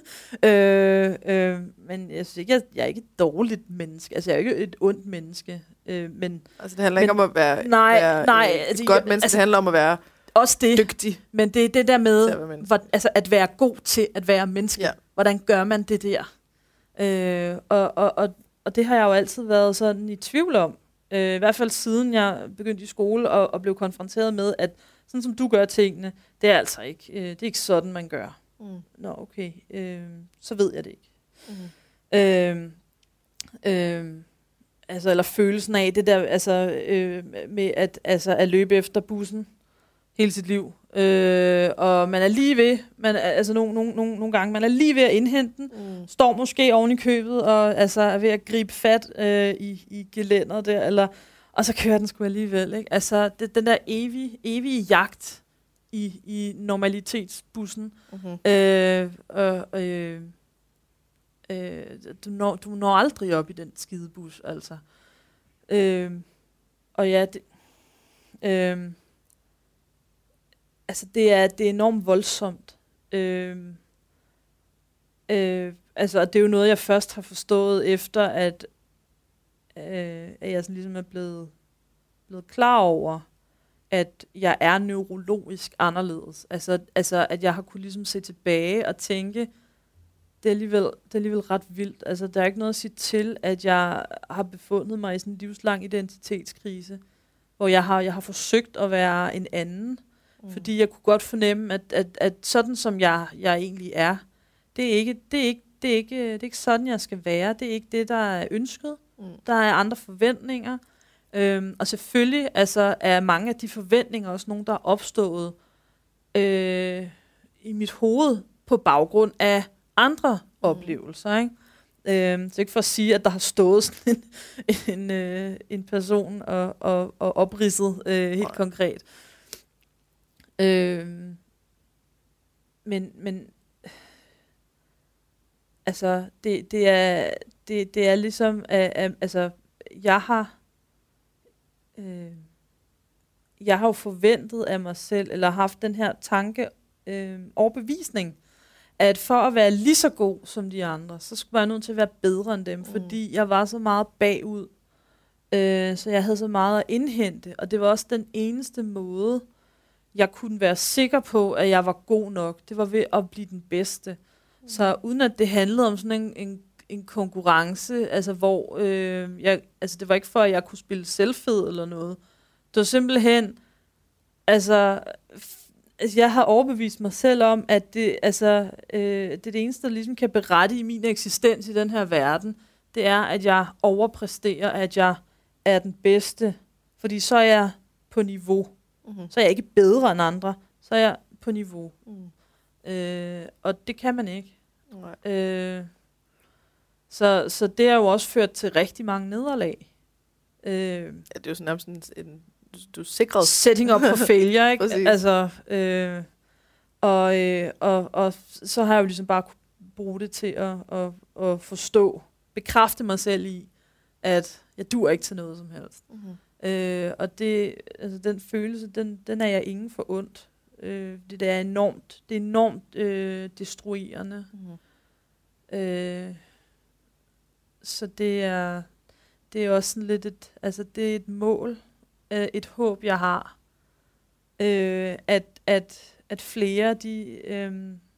øh, øh, men jeg synes ikke, jeg, jeg er ikke et dårligt menneske, altså jeg er ikke et ondt menneske, øh, men... Altså det handler men, ikke om at være, nej, være nej, et altså, godt menneske, altså, det handler om at være også det, dygtig. Men det er det der med, at hvor, altså at være god til at være menneske, ja. Hvordan gør man det der? Øh, og, og, og, og det har jeg jo altid været sådan i tvivl om, øh, i hvert fald siden jeg begyndte i skole og, og blev konfronteret med, at sådan som du gør tingene, det er altså ikke, øh, det er ikke sådan, man gør. Mm. Nå, okay, øh, så ved jeg det ikke. Mm. Øh, øh, altså, eller følelsen af det der, altså, øh, med at, altså, at løbe efter bussen hele sit liv. Øh, og man er lige ved, man er, altså nogle, nogle, nogle, nogle gange, man er lige ved at indhente den, mm. står måske oven i købet, og altså, er ved at gribe fat øh, i, i gelænderet der, eller, og så kører den sgu alligevel. Ikke? Altså, det, den der evige, evige jagt i, i normalitetsbussen. Mm-hmm. Øh, øh, øh, øh, du, når, du når aldrig op i den skide bus, altså. Øh, og ja, det... Øh, altså, det er, det er enormt voldsomt. Øh, øh, altså, det er jo noget, jeg først har forstået efter, at, øh, at jeg sådan ligesom er blevet, blevet klar over, at jeg er neurologisk anderledes. Altså, altså at jeg har kunnet ligesom se tilbage og tænke, det er alligevel, det er alligevel ret vildt. Altså, der er ikke noget at sige til, at jeg har befundet mig i sådan en livslang identitetskrise, hvor jeg har, jeg har forsøgt at være en anden, mm. fordi jeg kunne godt fornemme, at, at, at sådan som jeg, jeg egentlig er, det er, ikke, det, er ikke, det, er ikke, det er ikke sådan, jeg skal være. Det er ikke det, der er ønsket. Mm. Der er andre forventninger. Øhm, og selvfølgelig altså, er mange af de forventninger også nogle, der er opstået øh, i mit hoved på baggrund af andre oplevelser, ikke? Øh, så ikke for at sige, at der har stået sådan en, en, øh, en person og, og, og opridset øh, helt Nej. konkret. Øh, men, men altså, det, det, er, det, det er ligesom, at, at, altså, jeg har, øh, jeg har jo forventet af mig selv, eller haft den her tanke, øh, overbevisning, at for at være lige så god som de andre, så skulle jeg nødt til at være bedre end dem, mm. fordi jeg var så meget bagud, øh, så jeg havde så meget at indhente, og det var også den eneste måde, jeg kunne være sikker på, at jeg var god nok. Det var ved at blive den bedste. Mm. Så uden at det handlede om sådan en, en, en konkurrence, altså hvor, øh, jeg, altså det var ikke for, at jeg kunne spille selvfed eller noget. Det var simpelthen, altså, f- altså jeg har overbevist mig selv om, at det, altså, øh, det, er det eneste, der ligesom kan berette i min eksistens i den her verden, det er, at jeg overpræsterer, at jeg er den bedste. Fordi så er jeg på niveau. Mm-hmm. Så er jeg ikke bedre end andre, så er jeg på niveau. Mm. Øh, og det kan man ikke. Nej. Øh, så, så det har jo også ført til rigtig mange nederlag. Øh, ja, det er jo sådan nærmest en, en du, du er sikret. Setting up for failure, ikke? Altså, øh, og, øh, og, og så har jeg jo ligesom bare kunne bruge det til at, at, at forstå, bekræfte mig selv i, at jeg dur ikke til noget som helst. Mm-hmm. Øh, og det, altså den følelse, den, den er jeg ingen for ondt. Øh, det, det er enormt, det er enormt øh, destruerende. Mm. Øh, så det er, det er også sådan lidt et, altså det er et mål, øh, et håb jeg har, øh, at at at flere de øh,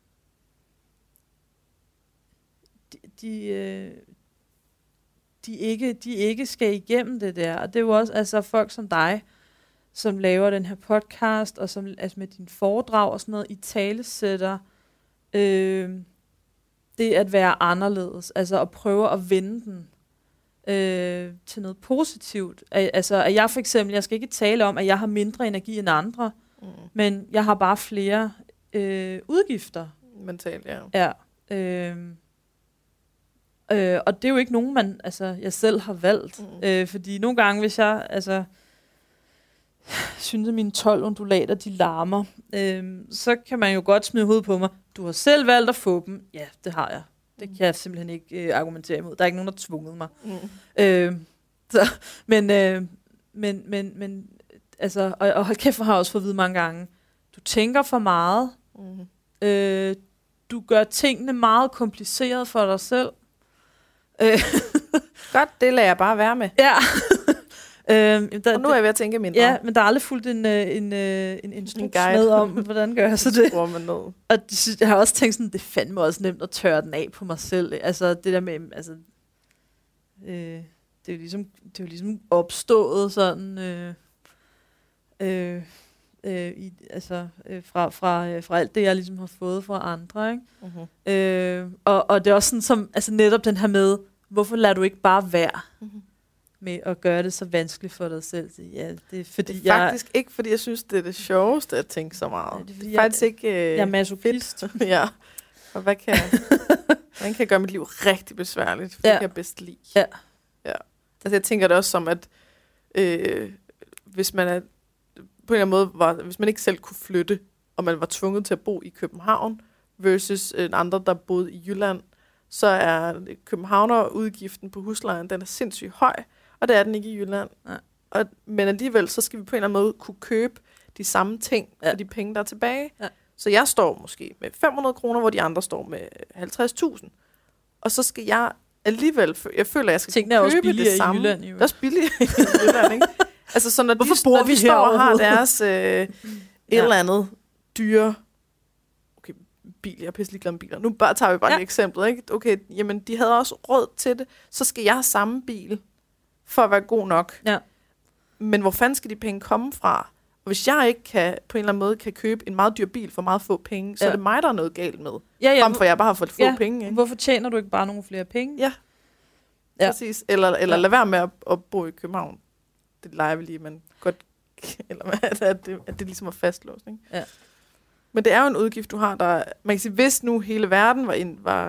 de, de øh, De ikke, de ikke skal igennem det der. Og det er jo også altså, folk som dig, som laver den her podcast, og som altså med din foredrag og sådan noget, i talesætter øh, det at være anderledes. Altså at prøve at vende den øh, til noget positivt. Altså at jeg for eksempel, jeg skal ikke tale om, at jeg har mindre energi end andre, mm. men jeg har bare flere øh, udgifter. Mentalt, ja. Ja. Øh, Øh, og det er jo ikke nogen, man, altså, jeg selv har valgt. Mm. Øh, fordi nogle gange, hvis jeg altså, synes, at mine tolv undulater, de larmer, øh, så kan man jo godt smide hovedet på mig. Du har selv valgt at få dem. Ja, det har jeg. Det kan jeg simpelthen ikke øh, argumentere imod. Der er ikke nogen, der har tvunget mig. Mm. Øh, så, men, øh, men, men, men, altså, og, og hold kæft, jeg har også fået at vide mange gange, du tænker for meget. Mm. Øh, du gør tingene meget kompliceret for dig selv. Godt, det lader jeg bare være med. Ja. øhm, der, og nu er jeg ved at tænke mindre. Ja, men der er aldrig fulgt en, en, en, en instruks med om, hvordan gør jeg så det. Bruger man noget. Og jeg har også tænkt sådan, det fandme også nemt at tørre den af på mig selv. Altså det der med, altså, øh, det er jo ligesom, det er jo ligesom opstået sådan, øh, øh, øh, i, altså øh, fra, fra, øh, fra alt det, jeg ligesom har fået fra andre, ikke? Uh-huh. Øh, og, og det er også sådan, som, altså netop den her med, hvorfor lader du ikke bare være uh-huh. med at gøre det så vanskeligt for dig selv? Ja, det er fordi, det er jeg, faktisk ikke, fordi jeg synes, det er det sjoveste at tænke så meget. Ja, det, er, det er faktisk jeg, ikke øh, jeg er masochist. Ja. Og hvad kan, hvordan kan jeg gøre mit liv rigtig besværligt? For ja. Det kan jeg bedst lide. Ja. Ja. Altså jeg tænker det også som, at øh, hvis man er på en eller anden måde, var, hvis man ikke selv kunne flytte, og man var tvunget til at bo i København, versus en andre, der boede i Jylland, så er københavnerudgiften på huslejen, den er sindssygt høj, og det er den ikke i Jylland. Ja. Og, men alligevel, så skal vi på en eller anden måde kunne købe de samme ting ja. For de penge, der er tilbage. Ja. Så jeg står måske med fem hundrede kroner, hvor de andre står med halvtreds tusind. Og så skal jeg alligevel, jeg føler, at jeg skal Tingene købe det samme. I Jylland, jo. Det er også billigere i Jylland, ikke? Altså, så når Hvorfor de, bor når vi de står og har deres øh, et ja. eller andet dyre, okay, bil, jeg er pisselig glad med biler. Nu bare tager vi bare ja. Et eksempel, ikke? Okay, jamen, de havde også råd til det, så skal jeg have samme bil, for at være god nok. Ja. Men hvor fanden skal de penge komme fra? Og hvis jeg ikke kan, på en eller anden måde kan købe en meget dyr bil for meget få penge, så ja. Er det mig, der er noget galt med. Ja, ja, frem for jeg bare har fået få ja. Penge. Ikke? Hvorfor tjener du ikke bare nogle flere penge? Ja, ja. Præcis. Eller, eller ja. Lad være med at, at bo i København. Det leger vi lige, men godt, eller at, at, det, at det ligesom er fastlåst. Ikke? Ja. Men det er jo en udgift, du har, der, man kan sige, hvis nu hele verden var, ind, var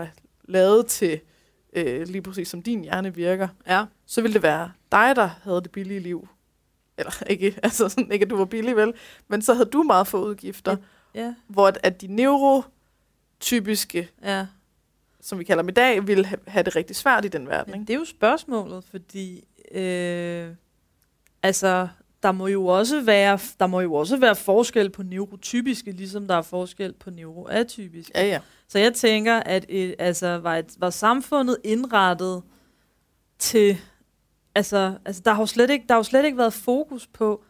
lavet til øh, lige præcis som din hjerne virker, Ja. så ville det være dig, der havde det billige liv. Eller ikke, altså sådan, ikke at du var billig, vel? Men så havde du meget få udgifter, Ja. hvor at, at de neurotypiske, Ja. som vi kalder dem i dag, ville ha- have det rigtig svært i den verden. Men Ikke? det er jo spørgsmålet, fordi øh, altså, der må jo også være, der må jo også være forskel på neurotypiske, ligesom der er forskel på neuroatypiske. Ja, ja. Så jeg tænker, at et, altså, var, et, var samfundet indrettet til, altså, altså der har jo slet ikke, der har jo slet ikke været fokus på,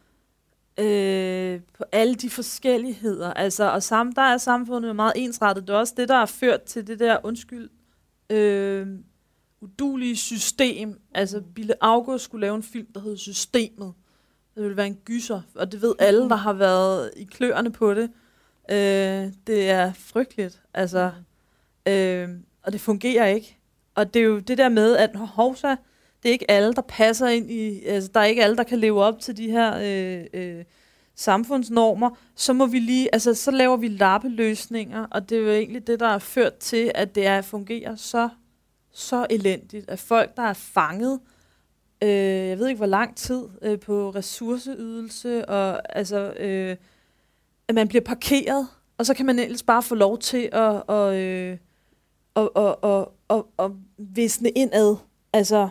øh, på alle de forskelligheder. Altså, og sam, der er samfundet jo meget ensrettet. Det er også det, der har ført til det der, undskyld, øh, udulige system. Altså, Bille August skulle lave en film, der hed Systemet. Det ville være en gyser, og det ved alle, der har været i kløerne på det. Øh, det er frygteligt, altså, øh, og det fungerer ikke. Og det er jo det der med, at hovsa, det er ikke alle, der passer ind i, altså der er ikke alle, der kan leve op til de her øh, øh, samfundsnormer. Så må vi lige, altså så laver vi lappeløsninger, og det er jo egentlig det, der har ført til, at det er, fungerer så, så elendigt. At folk, der er fanget, øh, jeg ved ikke hvor lang tid, øh, på ressourceydelse, og altså... Øh, at man bliver parkeret, og så kan man ellers bare få lov til at, og, øh, og, og, og, og, og visne indad. Altså,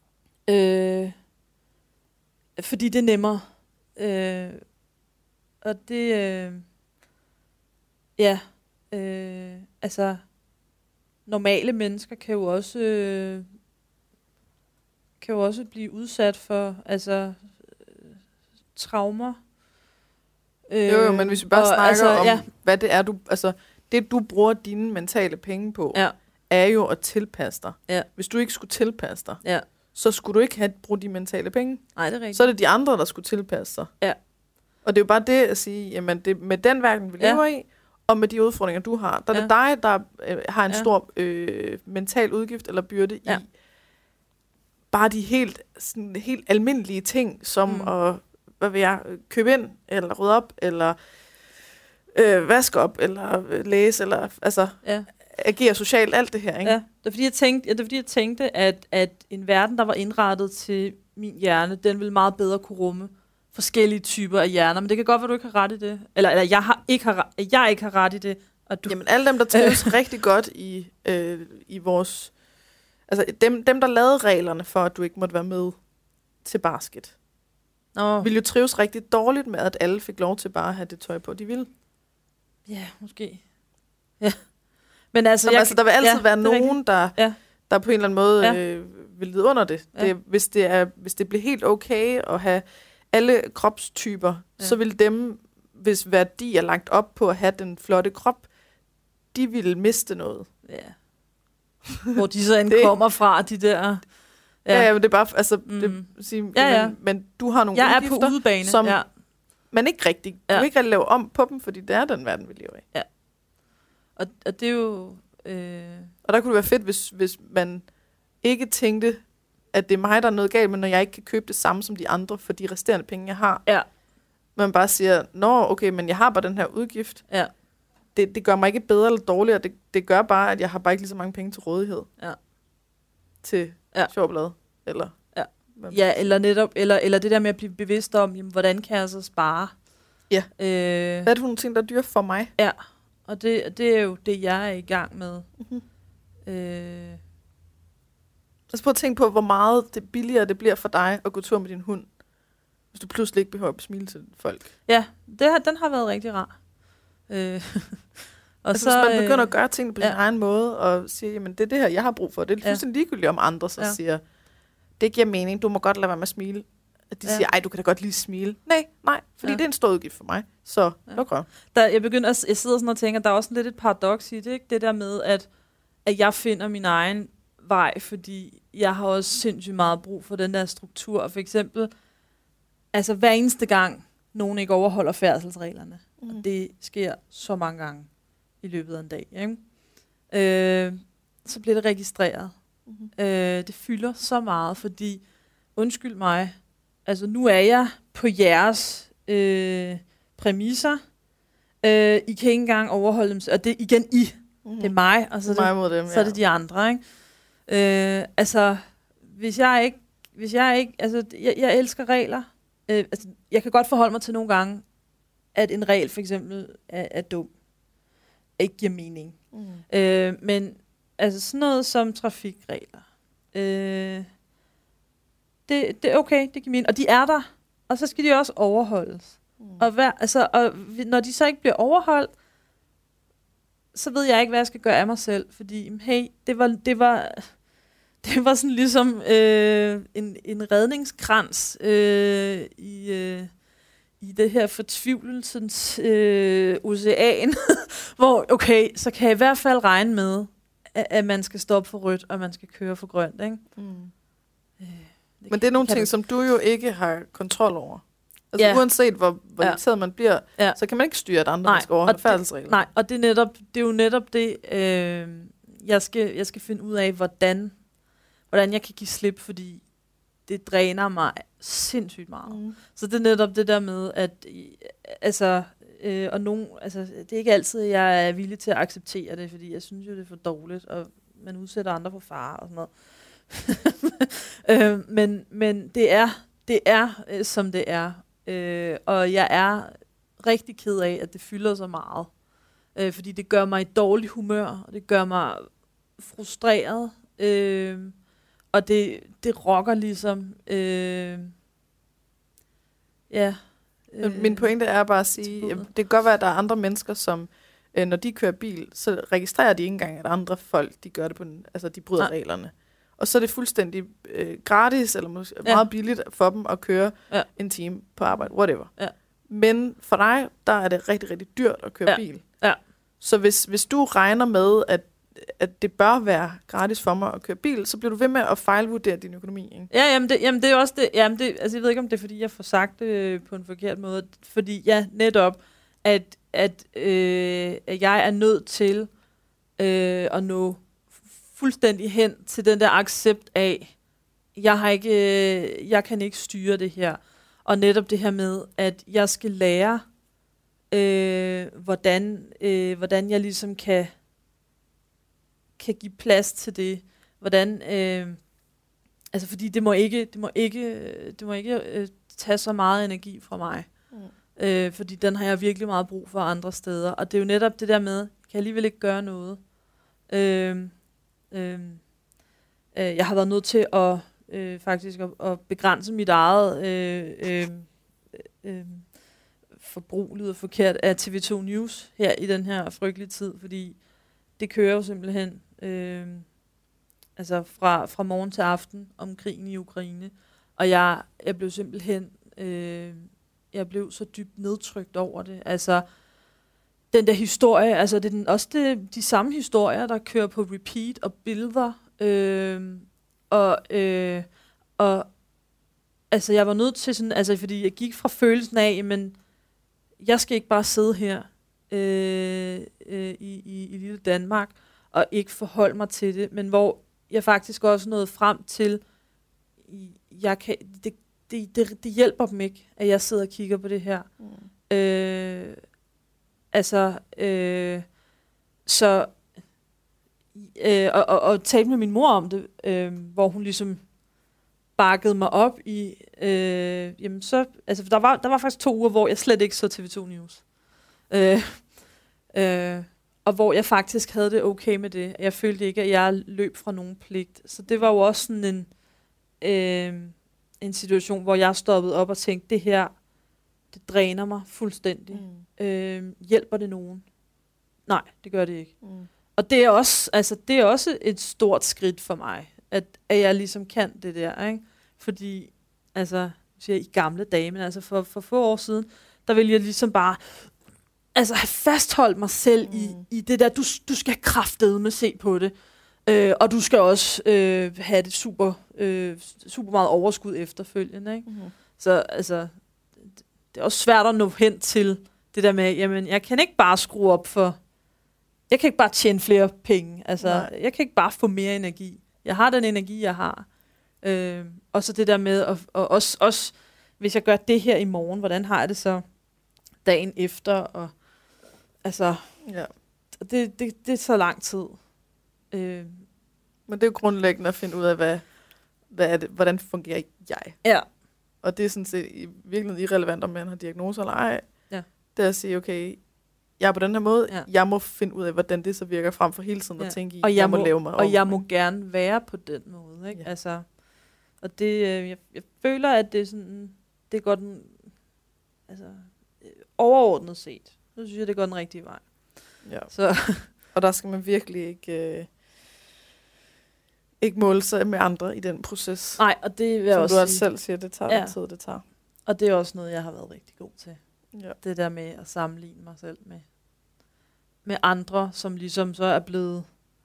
øh, fordi det er nemmere. Øh, og det, øh, ja, øh, altså, normale mennesker kan jo også, øh, kan jo også blive udsat for, altså, øh, traumer. Jo, jo, men hvis vi bare og, snakker altså, om, ja. hvad det er, du, altså, det du bruger dine mentale penge på, Ja. er jo at tilpasse dig. Ja. Hvis du ikke skulle tilpasse dig, Ja. så skulle du ikke have brugt de mentale penge. Nej, det er rigtigt. Så er det de andre, der skulle tilpasse sig. Ja. Og det er jo bare det at sige, jamen det, med den verden, vi Ja. lever i, og med de udfordringer, du har, der er Ja. det dig, der øh, har en Ja. stor øh, mental udgift eller byrde Ja. i bare de helt, sådan, helt almindelige ting, som Mm. at, hvad vil jeg, købe ind, eller rydde op, eller øh, vaske op, eller øh, læse, eller altså Ja. agere socialt, alt det her, ikke? Ja, det er fordi, jeg tænkte, ja, det er, fordi, jeg tænkte at, at en verden, der var indrettet til min hjerne, den ville meget bedre kunne rumme forskellige typer af hjerner. Men det kan godt være, du ikke har ret i det. Eller, eller jeg, har ikke har, at jeg ikke har ret i det. Og du... Jamen alle dem, der trives rigtig godt i, øh, i vores... Altså dem, dem, der lavede reglerne for, at du ikke måtte være med til basket, Nå, ville jo trives rigtig dårligt med, at alle fik lov til bare at have det tøj på, de ville. ja, måske. Ja. Men altså, Så, jeg, altså der vil altid ja, ja, være det er nogen, der, Ja. der på en eller anden måde Ja. øh, vil lide under det. Ja. det, hvis, det er, hvis det bliver helt okay at have alle kropstyper, Ja. så vil dem, hvis værdi er lagt op på at have den flotte krop, de vil miste noget. Ja. Hvor de så end Det- kommer fra, de der... Ja, ja, men det er bare, altså, Mm. det, sige, Ja, ja. Men, men du har nogle Jeg er på udgifter, udebane. som Ja. man ikke rigtig, du Ja. kan ikke rigtig lave om på dem, fordi det er den verden, vi lever i. Og, og det er jo... Øh, Og der kunne det være fedt, hvis, hvis man ikke tænkte, at det er mig, der er noget galt, men når jeg ikke kan købe det samme som de andre, for de resterende penge, jeg har. Ja. Man bare siger, nå, okay, men jeg har bare den her udgift. Ja. Det, det gør mig ikke bedre eller dårligere. Det, det gør bare, at jeg har bare ikke lige så mange penge til rådighed. Ja. Til Ja. sjovblad. Eller, Ja. hvad- Ja, eller netop, eller, eller det der med at blive bevidst om, jamen, hvordan kan jeg så spare? Ja. Øh, Hvad er det for nogle ting, der er dyre for mig? og det, det er jo det, jeg er i gang med. Mhm. Øh, Lad os prøve at tænke på, hvor meget det billigere det bliver for dig at gå tur med din hund, hvis du pludselig ikke behøver at smile til folk. ja, det har, den har været rigtig rar. Øh, og Altså, så, hvis man begynder øh, at gøre tingene på ja. sin egen måde, og siger, jamen det er det her, jeg har brug for. Det er Ja. fuldstændig ligegyldigt, om andre så Ja. siger, det giver mening, du må godt lade være med at smile. At de Ja. siger, ej, du kan da godt lige smile. Nej, nej, fordi Ja. det er en stor udgift for mig. Så Ja. luk røv. der, jeg begynder at, jeg sidder sådan og tænker, der er også lidt et paradoks i det, ikke? Det der med, at, at jeg finder min egen vej, fordi jeg har også sindssygt meget brug for den der struktur. Og for eksempel, altså hver eneste gang, nogen ikke overholder færdselsreglerne, Mm. og det sker så mange gange i løbet af en dag, ikke? Øh, så bliver det registreret. Mhm. Øh, det fylder så meget, fordi, undskyld mig, altså nu er jeg på jeres øh, præmisser. Øh, I kan ikke engang overholde dem, og det er igen I. Mm. Det er mig, og så, det er, det, mig mod dem, så ja. er det de andre, ikke? Øh, altså, hvis jeg ikke, hvis jeg ikke, altså, jeg, jeg elsker regler. Øh, altså, jeg kan godt forholde mig til nogle gange, at en regel for eksempel er, er dum. Ikke giver mening. Mm. Øh, men altså sådan noget som trafikregler. Øh, det, det er okay, det giver mening. Og de er der, og så skal de også overholdes. Mm. Og, hver, altså, og når de så ikke bliver overholdt, så ved jeg ikke, hvad jeg skal gøre af mig selv. Fordi, hey, det var, det var, det var sådan ligesom øh, en, en redningskrans øh, i... Øh, i det her fortvivlelsens øh, ocean, hvor, okay, så kan jeg i hvert fald regne med, at, at man skal stoppe for rødt, og man skal køre for grønt, ikke? Mm. Øh, det Men kan, det er nogle ting, det. som du jo ikke har kontrol over. Altså ja. uanset hvor, hvor ja. irriteret man bliver, ja. så kan man ikke styre, at andre nej, skal overholde færdselsregler. Nej, og det er, netop, det er jo netop det, øh, jeg, skal, jeg skal finde ud af, hvordan, hvordan jeg kan give slip, fordi det dræner mig sindssygt meget. Mm. Så det er netop det der med, at altså, øh, og nogen, altså, det er ikke altid, jeg er villig til at acceptere det, fordi jeg synes jo, det er for dårligt, og man udsætter andre for fare og sådan noget. øh, men, men det er, det er øh, som det er. Øh, og jeg er rigtig ked af, at det fylder så meget. Øh, fordi det gør mig i dårlig humør, og det gør mig frustreret. Øh, Og det, det rokker ligesom... Øh, ja. Øh, Min pointe er bare at sige, at det kan godt være, at der er andre mennesker, som øh, når de kører bil, så registrerer de ikke engang, at andre folk, de gør det på den, altså de bryder ja. reglerne. Og så er det fuldstændig øh, gratis, eller måske ja. meget billigt for dem at køre ja. en time på arbejde, whatever. Ja. Men for dig, der er det rigtig, rigtig dyrt at køre ja. bil. Ja. Så hvis, hvis du regner med, at at det bør være gratis for mig at køre bil, så bliver du ved med at fejlvurdere din økonomi, ikke? Ja, jamen det, jamen det er også det, jamen det, altså jeg ved ikke, om det er, fordi jeg får sagt det på en forkert måde, fordi ja, netop, at, at, øh, at jeg er nødt til øh, at nå fuldstændig hen til den der accept af, jeg har ikke, øh, jeg kan ikke styre det her, og netop det her med, at jeg skal lære, øh, hvordan, øh, hvordan jeg ligesom kan kan give plads til det, hvordan, øh, altså fordi det må ikke, det må ikke, det må ikke øh, tage så meget energi fra mig, mm. øh, fordi den har jeg virkelig meget brug for andre steder, og det er jo netop det der med, kan jeg alligevel ikke gøre noget. Øh, øh, øh, jeg har været nødt til at øh, faktisk at, at begrænse mit eget øh, øh, øh, forbrug, lyder forkert, af T V to News her i den her frygtelige tid, fordi det kører jo simpelthen øh, altså fra, fra morgen til aften om krigen i Ukraine. Og jeg, jeg blev simpelthen øh, jeg blev så dybt nedtrykt over det. Altså den der historie, altså det er den, også det, de samme historier, der kører på repeat og billeder. Øh, og, øh, og altså jeg var nødt til sådan, altså fordi jeg gik fra følelsen af, men jeg skal ikke bare sidde her øh, øh, i, i, i lille Danmark og ikke forholde mig til det, men hvor jeg faktisk også nåede frem til, jeg kan, det, det, det, det hjælper dem ikke, at jeg sidder og kigger på det her. Mm. Øh, altså, øh, så, øh, og, og, og talte med min mor om det, øh, hvor hun ligesom bakkede mig op i, øh, jamen så, altså der var, der var faktisk to uger, hvor jeg slet ikke så T V to News. Øh, øh, og hvor jeg faktisk havde det okay med det. Jeg følte ikke, at jeg løb fra nogen pligt. Så det var jo også sådan en, øh, en situation, hvor jeg stoppede op og tænkte, det her, det dræner mig fuldstændig. Mm. Øh, hjælper det nogen? Nej, det gør det ikke. Mm. Og det er også, altså, det er også et stort skridt for mig, at, at jeg ligesom kan det der, ikke? Fordi, altså, siger jeg, i gamle dage, men altså for, for få år siden, der ville jeg ligesom bare, altså have fastholdt mig selv mm. i, i det der, du, du skal kraftedeme se på det, øh, og du skal også øh, have det super, øh, super meget overskud efterfølgende, ikke? Mm. Så altså, det, det er også svært at nå hen til det der med, jamen, jeg kan ikke bare skrue op for, jeg kan ikke bare tjene flere penge, altså, nej. Jeg kan ikke bare få mere energi. Jeg har den energi, jeg har. Øh, og så det der med, at, og også, også, hvis jeg gør det her i morgen, hvordan har jeg det så dagen efter? Og, altså, ja. Og det, det, det er så lang tid. Øh, Men det er jo grundlæggende at finde ud af, hvad, hvad er det, hvordan fungerer jeg? ja. Og det er sådan set i virkeligheden irrelevant, om man har diagnoser eller ej. Ja. Det er at sige, okay, jeg er på den her måde, Ja. jeg må finde ud af, hvordan det så virker, frem for hele tiden Ja. at tænke i, Og jeg jeg må må- lave mig Og om. jeg må gerne være på den måde, ikke? Ja. Altså, og det, øh, jeg, jeg føler, at det er sådan, det går den, altså, øh, overordnet set, så synes jeg, det går den rigtige vej. Ja. Så, Og der skal man virkelig ikke, øh, ikke måle sig med andre i den proces. nej, og det vil jeg Som også du også sige. selv siger, det tager Ja. den tid, det tager. Og det er også noget, jeg har været rigtig god til. Ja. Det der med at sammenligne mig selv med, med andre, som ligesom så er blevet,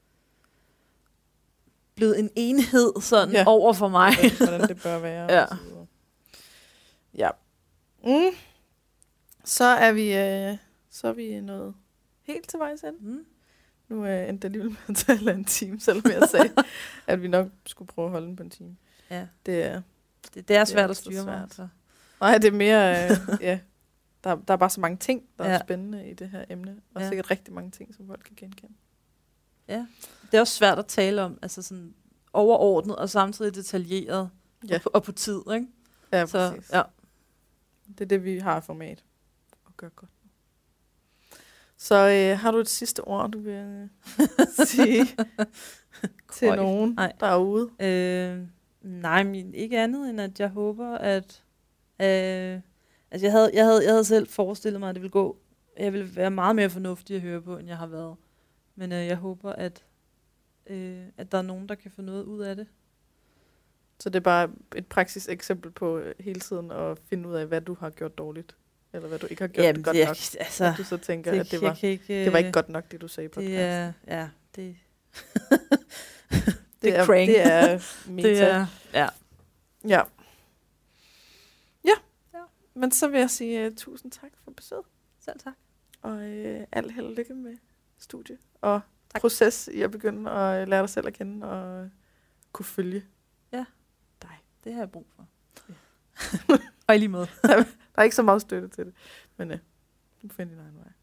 blevet en enhed sådan Ja. ja. over for mig. Hvordan, hvordan det bør være. Ja. Og så videre. Ja. Mm. Så er vi øh, så er vi nået helt til vejs ende. Mm. Nu øh, endte det alligevel med at tale en time, selvom jeg sagde, at vi nok skulle prøve at holde den på en time. Ja. Det er, Det, det er er svært at altså styre mig. svært. Så. nej, det er mere, øh, ja, der, der er bare så mange ting, der ja. er Ja. spændende i det her emne, og Ja. sikkert rigtig mange ting, som folk kan genkende. Ja. Det er også svært at tale om, altså sådan overordnet og samtidig detaljeret Ja. og, på, og på tid, ikke? Ja, Så, præcis. ja. Det er det, vi har i format. Og gør godt. Så øh, har du et sidste ord, du vil øh, sige til Krøj. nogen Nej. derude? Øh, nej, men ikke andet end, at jeg håber, at... Øh, altså, jeg havde, jeg, havde, jeg havde selv forestillet mig, at det ville gå... Jeg ville være meget mere fornuftig at høre på, end jeg har været. Men øh, jeg håber, at, øh, at der er nogen, der kan få noget ud af det. Så det er bare et praktisk eksempel på øh, hele tiden at finde ud af, hvad du har gjort dårligt, eller hvad du ikke har gjort Jamen, godt det, er- nok. altså, At du så tænker, det, at det jeg var, kan ikke, det var ikke øh, godt nok, det du sagde på Det er... Ja, det... det er, crank. det er meta. Det er... Ja. Ja. Ja. Ja. Men så vil jeg sige uh, tusind tak for besøget. Selv tak. Og uh, alt held og lykke med studie. Og tak. Proces i at begynde at uh, lære dig selv at kende og kunne følge Ja. dig. Det har jeg brug for. Ja. Og i lige måde. Der er ikke så meget støtte til det. Men uh, du finder din egen vej.